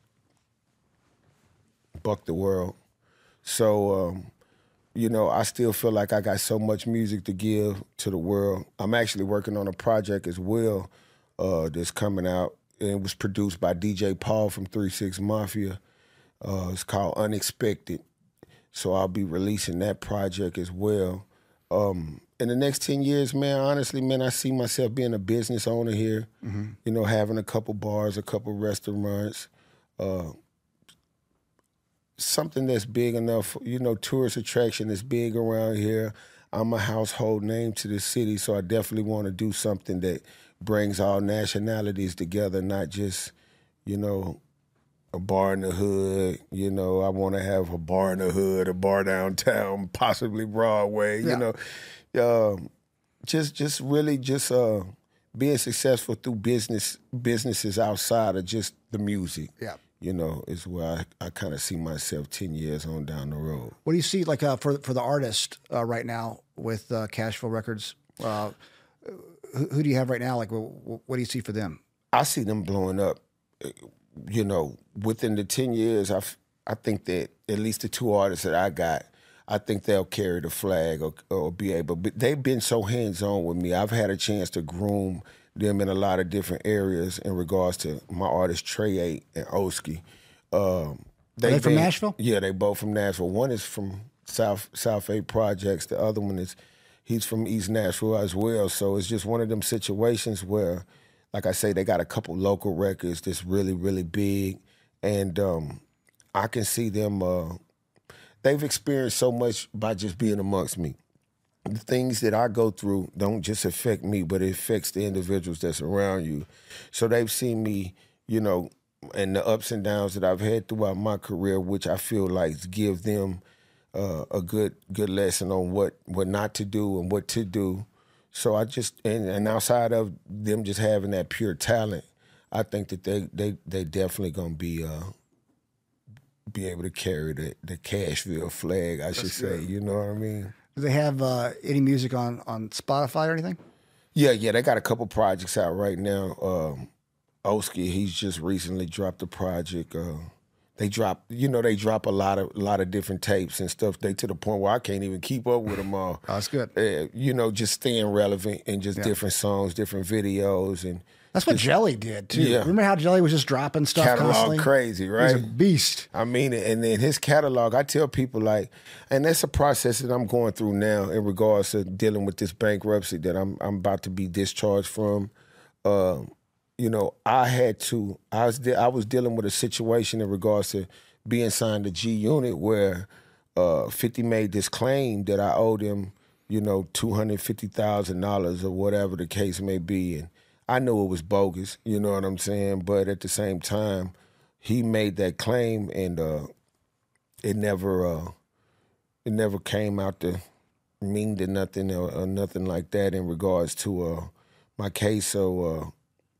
Buck the World. So, um, you know, I still feel like I got so much music to give to the world. I'm actually working on a project as well uh, that's coming out and it was produced by D J Paul from three six Mafia. Uh, it's called Unexpected. So I'll be releasing that project as well. Um, in the next ten years, man, honestly, man, I see myself being a business owner here, mm-hmm. you know, having a couple bars, a couple restaurants, uh, something that's big enough, you know, tourist attraction that's big around here. I'm a household name to the city, so I definitely want to do something that brings all nationalities together, not just, you know, a bar in the hood. You know, I want to have a bar in the hood, a bar downtown, possibly Broadway, yeah. you know. Uh, just just really just uh, being successful through business businesses outside of just the music. Yeah. You know, is where I, I kind of see myself ten years on down the road. What do you see, like, uh, for for the artist uh, right now with uh, Cashville Records? Uh, who, who do you have right now? Like, what, what do you see for them? I see them blowing up. You know, within the ten years, I I think that at least the two artists that I got, I think they'll carry the flag or, or be able. But they've been so hands-on with me. I've had a chance to groom them in a lot of different areas in regards to my artists Trey eight and Oski. Um, they Are they from been, Nashville? Yeah, they both from Nashville. One is from South South eight Projects. The other one is he's from East Nashville as well. So it's just one of them situations where, like I say, they got a couple local records that's really, really big. And um, I can see them, uh, they've experienced so much by just being amongst me. The things that I go through don't just affect me, but it affects the individuals that's around you. So they've seen me, you know, and the ups and downs that I've had throughout my career, which I feel like give them uh, a good good lesson on what, what not to do and what to do. So I just, and, and outside of them just having that pure talent, I think that they they they definitely gonna be uh, be able to carry the the Cashville flag, I should That's say. Good. You know what I mean? Do they have uh, any music on, on Spotify or anything? Yeah, yeah, they got a couple projects out right now. Um, Oski, he's just recently dropped a project. Uh, they drop, you know, they drop a lot of a lot of different tapes and stuff. They to the point where I can't even keep up with them all. Oh, that's good. Uh, you know, just staying relevant and just yeah. different songs, different videos, and that's what just, Jelly did too. Yeah. Remember how Jelly was just dropping stuff catalog constantly? Crazy, right? He's a beast. I mean it. And then his catalog, I tell people like, and that's a process that I'm going through now in regards to dealing with this bankruptcy that I'm I'm about to be discharged from. Uh, you know, I had to. I was de- I was dealing with a situation in regards to being signed to G Unit where uh, fifty made this claim that I owed him, you know, two hundred fifty thousand dollars or whatever the case may be, and I knew it was bogus, you know what I'm saying? But at the same time, he made that claim, and uh, it never, uh, it never came out to mean to nothing or, or nothing like that in regards to uh, my case. So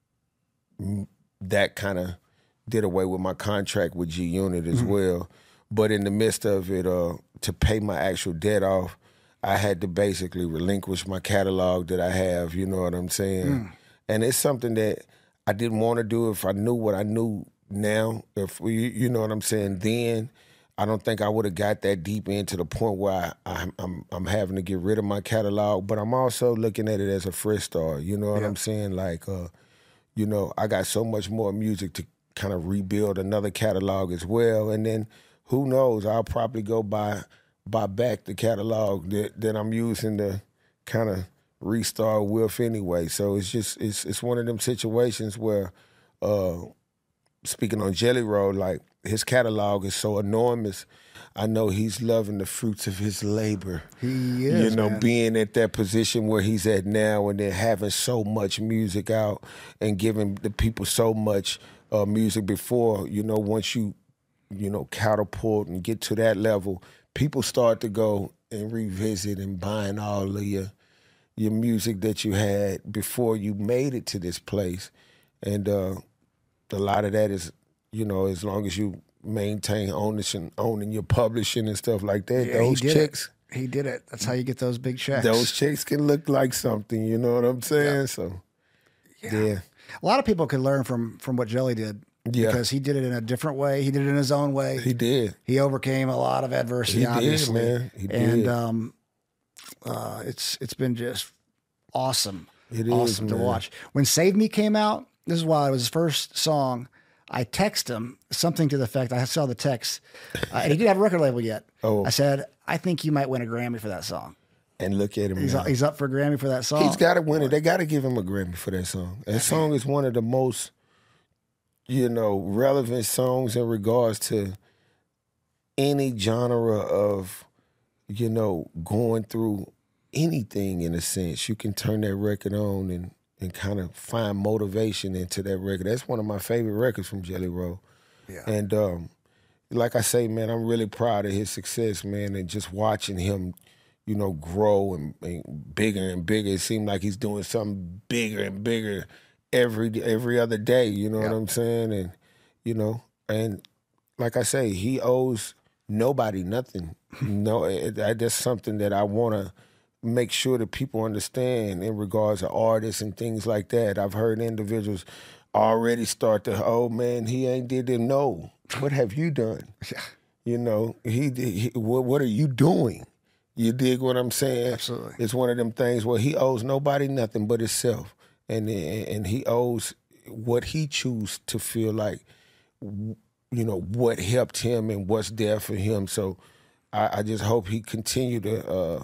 uh, that kind of did away with my contract with G Unit as mm-hmm. well. But in the midst of it, uh, to pay my actual debt off, I had to basically relinquish my catalog that I have. You know what I'm saying? Mm. And it's something that I didn't want to do if I knew what I knew now. If we, you know what I'm saying, then I don't think I would have got that deep into the point where I, I, I'm I'm having to get rid of my catalog. But I'm also looking at it as a fresh start. You know what yeah. I'm saying? Like, uh, you know, I got so much more music to kind of rebuild another catalog as well. And then who knows? I'll probably go buy buy back the catalog that, that I'm using to kind of restart with anyway. So it's just it's it's one of them situations where uh speaking on Jelly Roll, like his catalog is so enormous. I know he's loving the fruits of his labor. He is, you know, man. Being at that position where he's at now, and then having so much music out and giving the people so much uh, music before. You know, once you you know catapult and get to that level, people start to go and revisit and buying all of your your music that you had before you made it to this place. And uh, a lot of that is, you know, as long as you maintain ownership and owning your publishing and stuff like that, yeah, those he did checks. It. He did it. That's how you get those big checks. Those checks can look like something, you know what I'm saying? Yeah. So, yeah. yeah. A lot of people could learn from from what Jelly did. Yeah. Because he did it in a different way. He did it in his own way. He did. He overcame a lot of adversity, he obviously. Did, man. He and did. um, uh, it's it's been just awesome. It awesome is, to man. watch. When Save Me came out, this is why it was his first song. I text him something to the effect, I saw the text, uh, and he didn't have a record label yet. Oh. I said, I think you might win a Grammy for that song. And look at him He's, now. he's up for a Grammy for that song. He's got to win it. They got to give him a Grammy for that song. That song is one of the most, you know, relevant songs in regards to any genre of, you know, going through anything in a sense. You can turn that record on and, and kind of find motivation into that record. That's one of my favorite records from Jelly Roll. Yeah. And um, like I say, man, I'm really proud of his success, man, and just watching him, you know, grow and, and bigger and bigger. It seemed like he's doing something bigger and bigger every every other day, you know Yeah. what I'm saying? And, you know, and like I say, he owes nobody nothing. No, it, it, that's something that I want to make sure that people understand in regards to artists and things like that. I've heard individuals already start to, oh man, he ain't did it. No, what have you done? Yeah. You know, he, he what, what are you doing? You dig what I'm saying? Absolutely. It's one of them things where he owes nobody nothing but himself, and and he owes what he choose to feel like, you know, what helped him and what's there for him. So I, I just hope he continue to uh,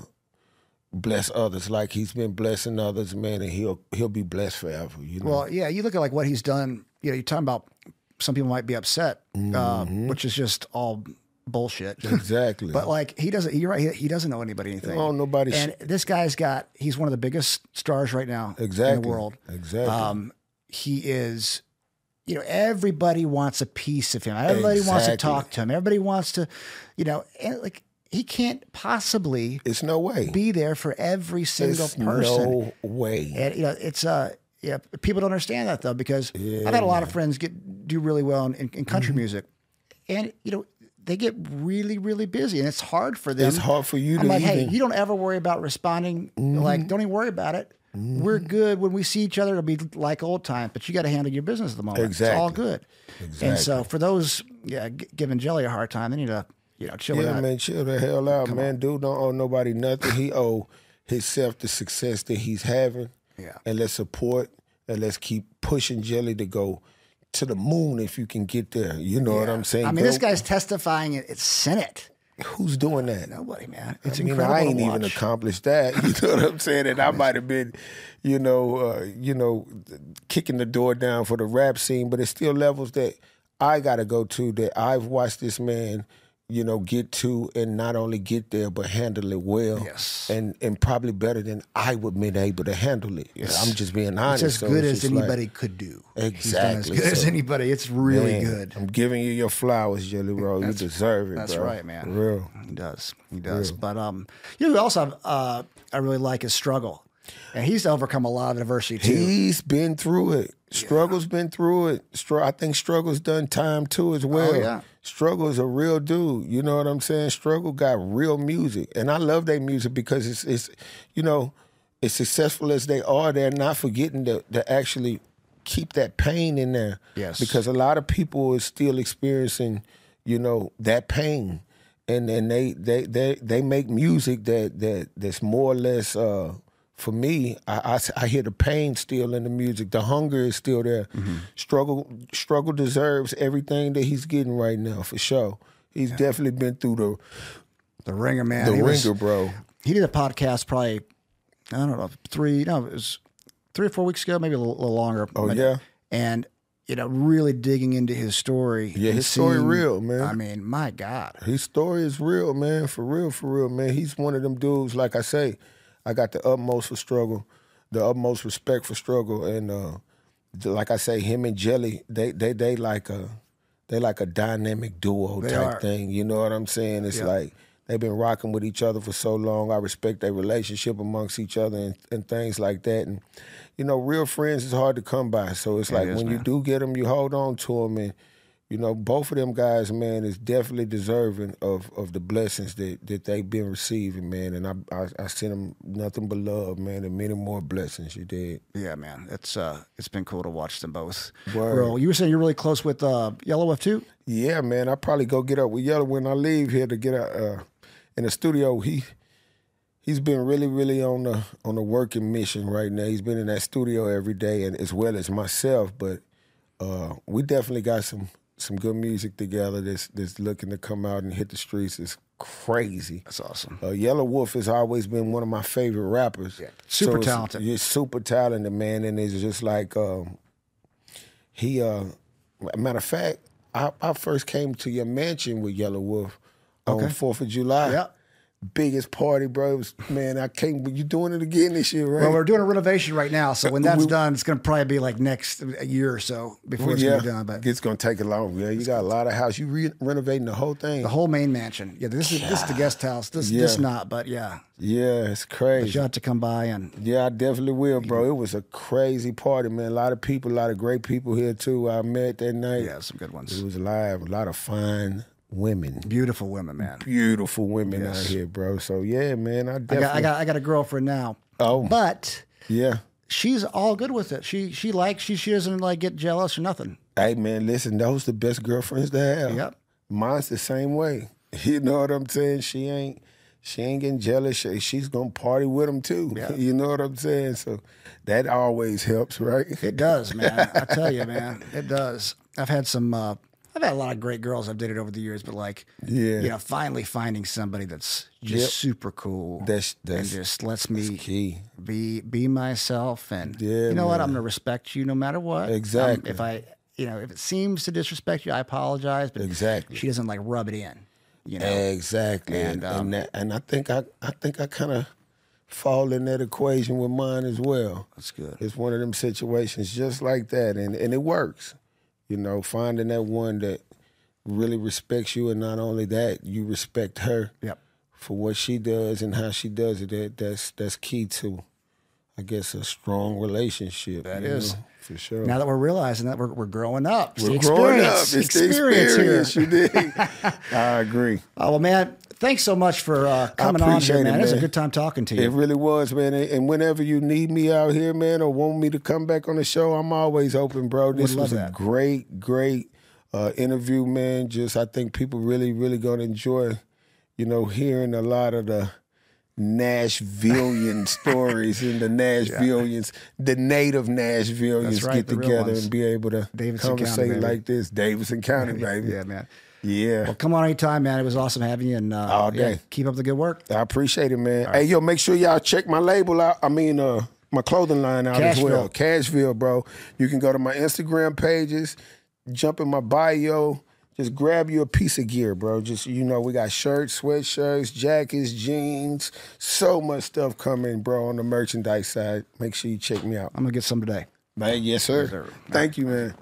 bless others like he's been blessing others, man, and he'll he'll be blessed forever. You know. Well, yeah, you look at like what he's done. You know, you're talking about some people might be upset, Mm-hmm. uh, which is just all bullshit. Exactly. But like he doesn't. You're right. He, he doesn't know anybody anything. Oh, nobody. And this guy's got. He's one of the biggest stars right now exactly. in the world. Exactly. Um, he is. You know, everybody wants a piece of him. Everybody wants to Exactly. talk to him. Everybody wants to, you know, and like he can't possibly it's no way. be there for every single It's person. no way. And you know, it's uh yeah, people don't understand that though, because Yeah, I've had a lot of friends get do really well in, in, in country Mm-hmm. music, and you know they get really really busy, and it's hard for them. It's hard for you I'm to like, hey, even. you don't ever worry about responding. Like, don't even worry about it. We're good when we see each other. It'll be like old time, but you got to handle your business at the moment. It's all Exactly. good. Exactly. And so for those, yeah, g- giving Jelly a hard time, they need to, you know, chill with Yeah, that. man, chill the hell out, man. Dude don't owe nobody nothing. He owe himself the success that he's having. Yeah. And let's support and let's keep pushing Jelly to go to the moon if you can get there. You know what I'm saying? I mean, Go- this guy's testifying at, at Senate. who's doing that? Nobody, man. It's I mean, incredible I ain't to even watch. accomplished that. You know what I'm saying? And I might have been, you know, uh, you know, kicking the door down for the rap scene, but it's still levels that I got to go to that I've watched this man, you know, get to and not only get there but handle it well. Yes. And and probably better than I would have been able to handle it. I'm just being honest. It's as So good it's as just like- anybody could do. He's done as Exactly. good as So, anybody. It's really man, good. I'm giving you your flowers, Jelly Roll. You deserve it, That's bro. right, man. For real. He does. He does. But um, you know, who also uh, I really like is Struggle, and he's overcome a lot of adversity too. He's been through it. Struggle's been through it. Str- I think Struggle's done time too as well. Oh, yeah. Struggle's a real dude. You know what I'm saying? Struggle got real music, and I love their music because it's, it's, you know, as successful as they are, they're not forgetting to, to actually keep that pain in there. Yes. Because a lot of people are still experiencing, you know, that pain, and and they they they they make music that that that's more or less. Uh, For me, I, I, I hear the pain still in the music. The hunger is still there. Mm-hmm. Struggle struggle deserves everything that he's getting right now, for sure. He's definitely been through the The Ringer, man. the he ringer, was- bro. He did a podcast probably, I don't know, three, no, it was three or four weeks ago, maybe a little, little longer. Oh, But- yeah? And, you know, really digging into his story. Yeah, and his story seeing- real, man. I mean, my God. His story is real, man. For real, for real, man. He's one of them dudes, like I say, I got the utmost for Struggle, the utmost respect for Struggle. And uh, like I say, him and Jelly, they they they like a they like a dynamic duo They type are. thing. You know what I'm saying? It's Yeah. like they've been rocking with each other for so long. I respect their relationship amongst each other and, and things like that. And, you know, real friends is hard to come by. So it's It like is, when you man. do get them, you hold on to them. And, you know, both of them guys, man, is definitely deserving of, of the blessings that, that they've been receiving, man. And I, I I send them nothing but love, man, and many more blessings. You did. Yeah, man. It's uh, it's been cool to watch them both. Word. Bro, you were saying you're really close with uh, Yellow Wolf too? Yeah, man. I probably go get up with Yellow when I leave here to get a, uh, in the studio. He he's been really, really on the on the working mission right now. He's been in that studio every day, and as well as myself. But uh, we definitely got some some good music together that's that's looking to come out and hit the streets. It's crazy. That's awesome. Uh, Yellow Wolf has always been one of my favorite rappers. Yeah. Super so it's, talented. He's super talented, man, and it's just like um, he. Uh, matter of fact, I, I first came to your mansion with Yellow Wolf on Okay. Fourth of July. Yeah. Biggest party, bro. It was, man, I came. You doing it again this year, right? Well, we're doing a renovation right now, so when that's We- done, it's going to probably be like next a year or so before it's yeah, going to be done. But it's gonna take a long. Yeah, you got a lot of house. You re- renovating the whole thing. the whole main mansion, yeah, this is this is the guest house. This Yeah. this not, but yeah, yeah, it's but crazy. you have to come by and Yeah, I definitely will, bro. It was a crazy party, man. A lot of people, a lot of great people here too. I met that night. yeah, some good ones. It was live. A lot of fine women, Beautiful women, man. beautiful women Yes. out here, bro. So yeah, man, I I definitely. got I got I got a girlfriend now. Oh. but yeah. she's all good with it. She she likes she she doesn't like get jealous or nothing. Hey, man, listen, those the best girlfriends to have. Yep. Mine's the same way. You know what I'm saying? She ain't she ain't getting jealous. She, she's gonna party with them too. Yeah. You know what I'm saying? So that always helps, right? It does, man. I tell you, man, it does. I've had some. Uh, I've had a lot of great girls I've dated over the years, but like, Yeah. you know, finally finding somebody that's just Yep. super cool That's and that's, just lets that's me key. be be myself, and Yeah, you know what, man. I'm gonna respect you no matter what. Um, Exactly. if I, you know, if it seems to disrespect you, I apologize. But Exactly. she doesn't like rub it in, you know. Exactly. And, And um, and, that, and I think I I think I kind of fall in that equation with mine as well. That's good. It's one of them situations just like that, and and it works. You know, finding that one that really respects you, and not only that, you respect her Yep. for what she does and how she does it. That that's that's key to, I guess, a strong relationship. That you is. know, for sure. Now that we're realizing that we're we're growing up, it's We're the growing up. experience. It's the experience. here. You dig? I agree. Oh well, man. Thanks so much for uh, coming on appreciate here, man. it, It was a man. good time talking to you. It really was, man. And and whenever you need me out here, man, or want me to come back on the show, I'm always open, bro. This love was a that. great, great uh, interview, man. Just I think people really, really gonna enjoy, you know, hearing a lot of the Nashvilleian stories and the Nashvilleians, the native Nashvilleians That's right, get the real together ones. and be able to Davidson County, conversate baby. like this. Davidson County, baby. Yeah, man. Yeah. Well, come on anytime, man. It was awesome having you, and uh, All day. yeah, keep up the good work. I appreciate it, man. Hey, yo, make sure y'all check my label out. I mean, uh, my clothing line out as well. Cashville, bro. You can go to my Instagram pages, jump in my bio, just grab you a piece of gear, bro. Just, you know, we got shirts, sweatshirts, jackets, jeans, so much stuff coming, bro, on the merchandise side. Make sure you check me out. I'm gonna get some today. Man, yes, sir. sir. Thank you, man.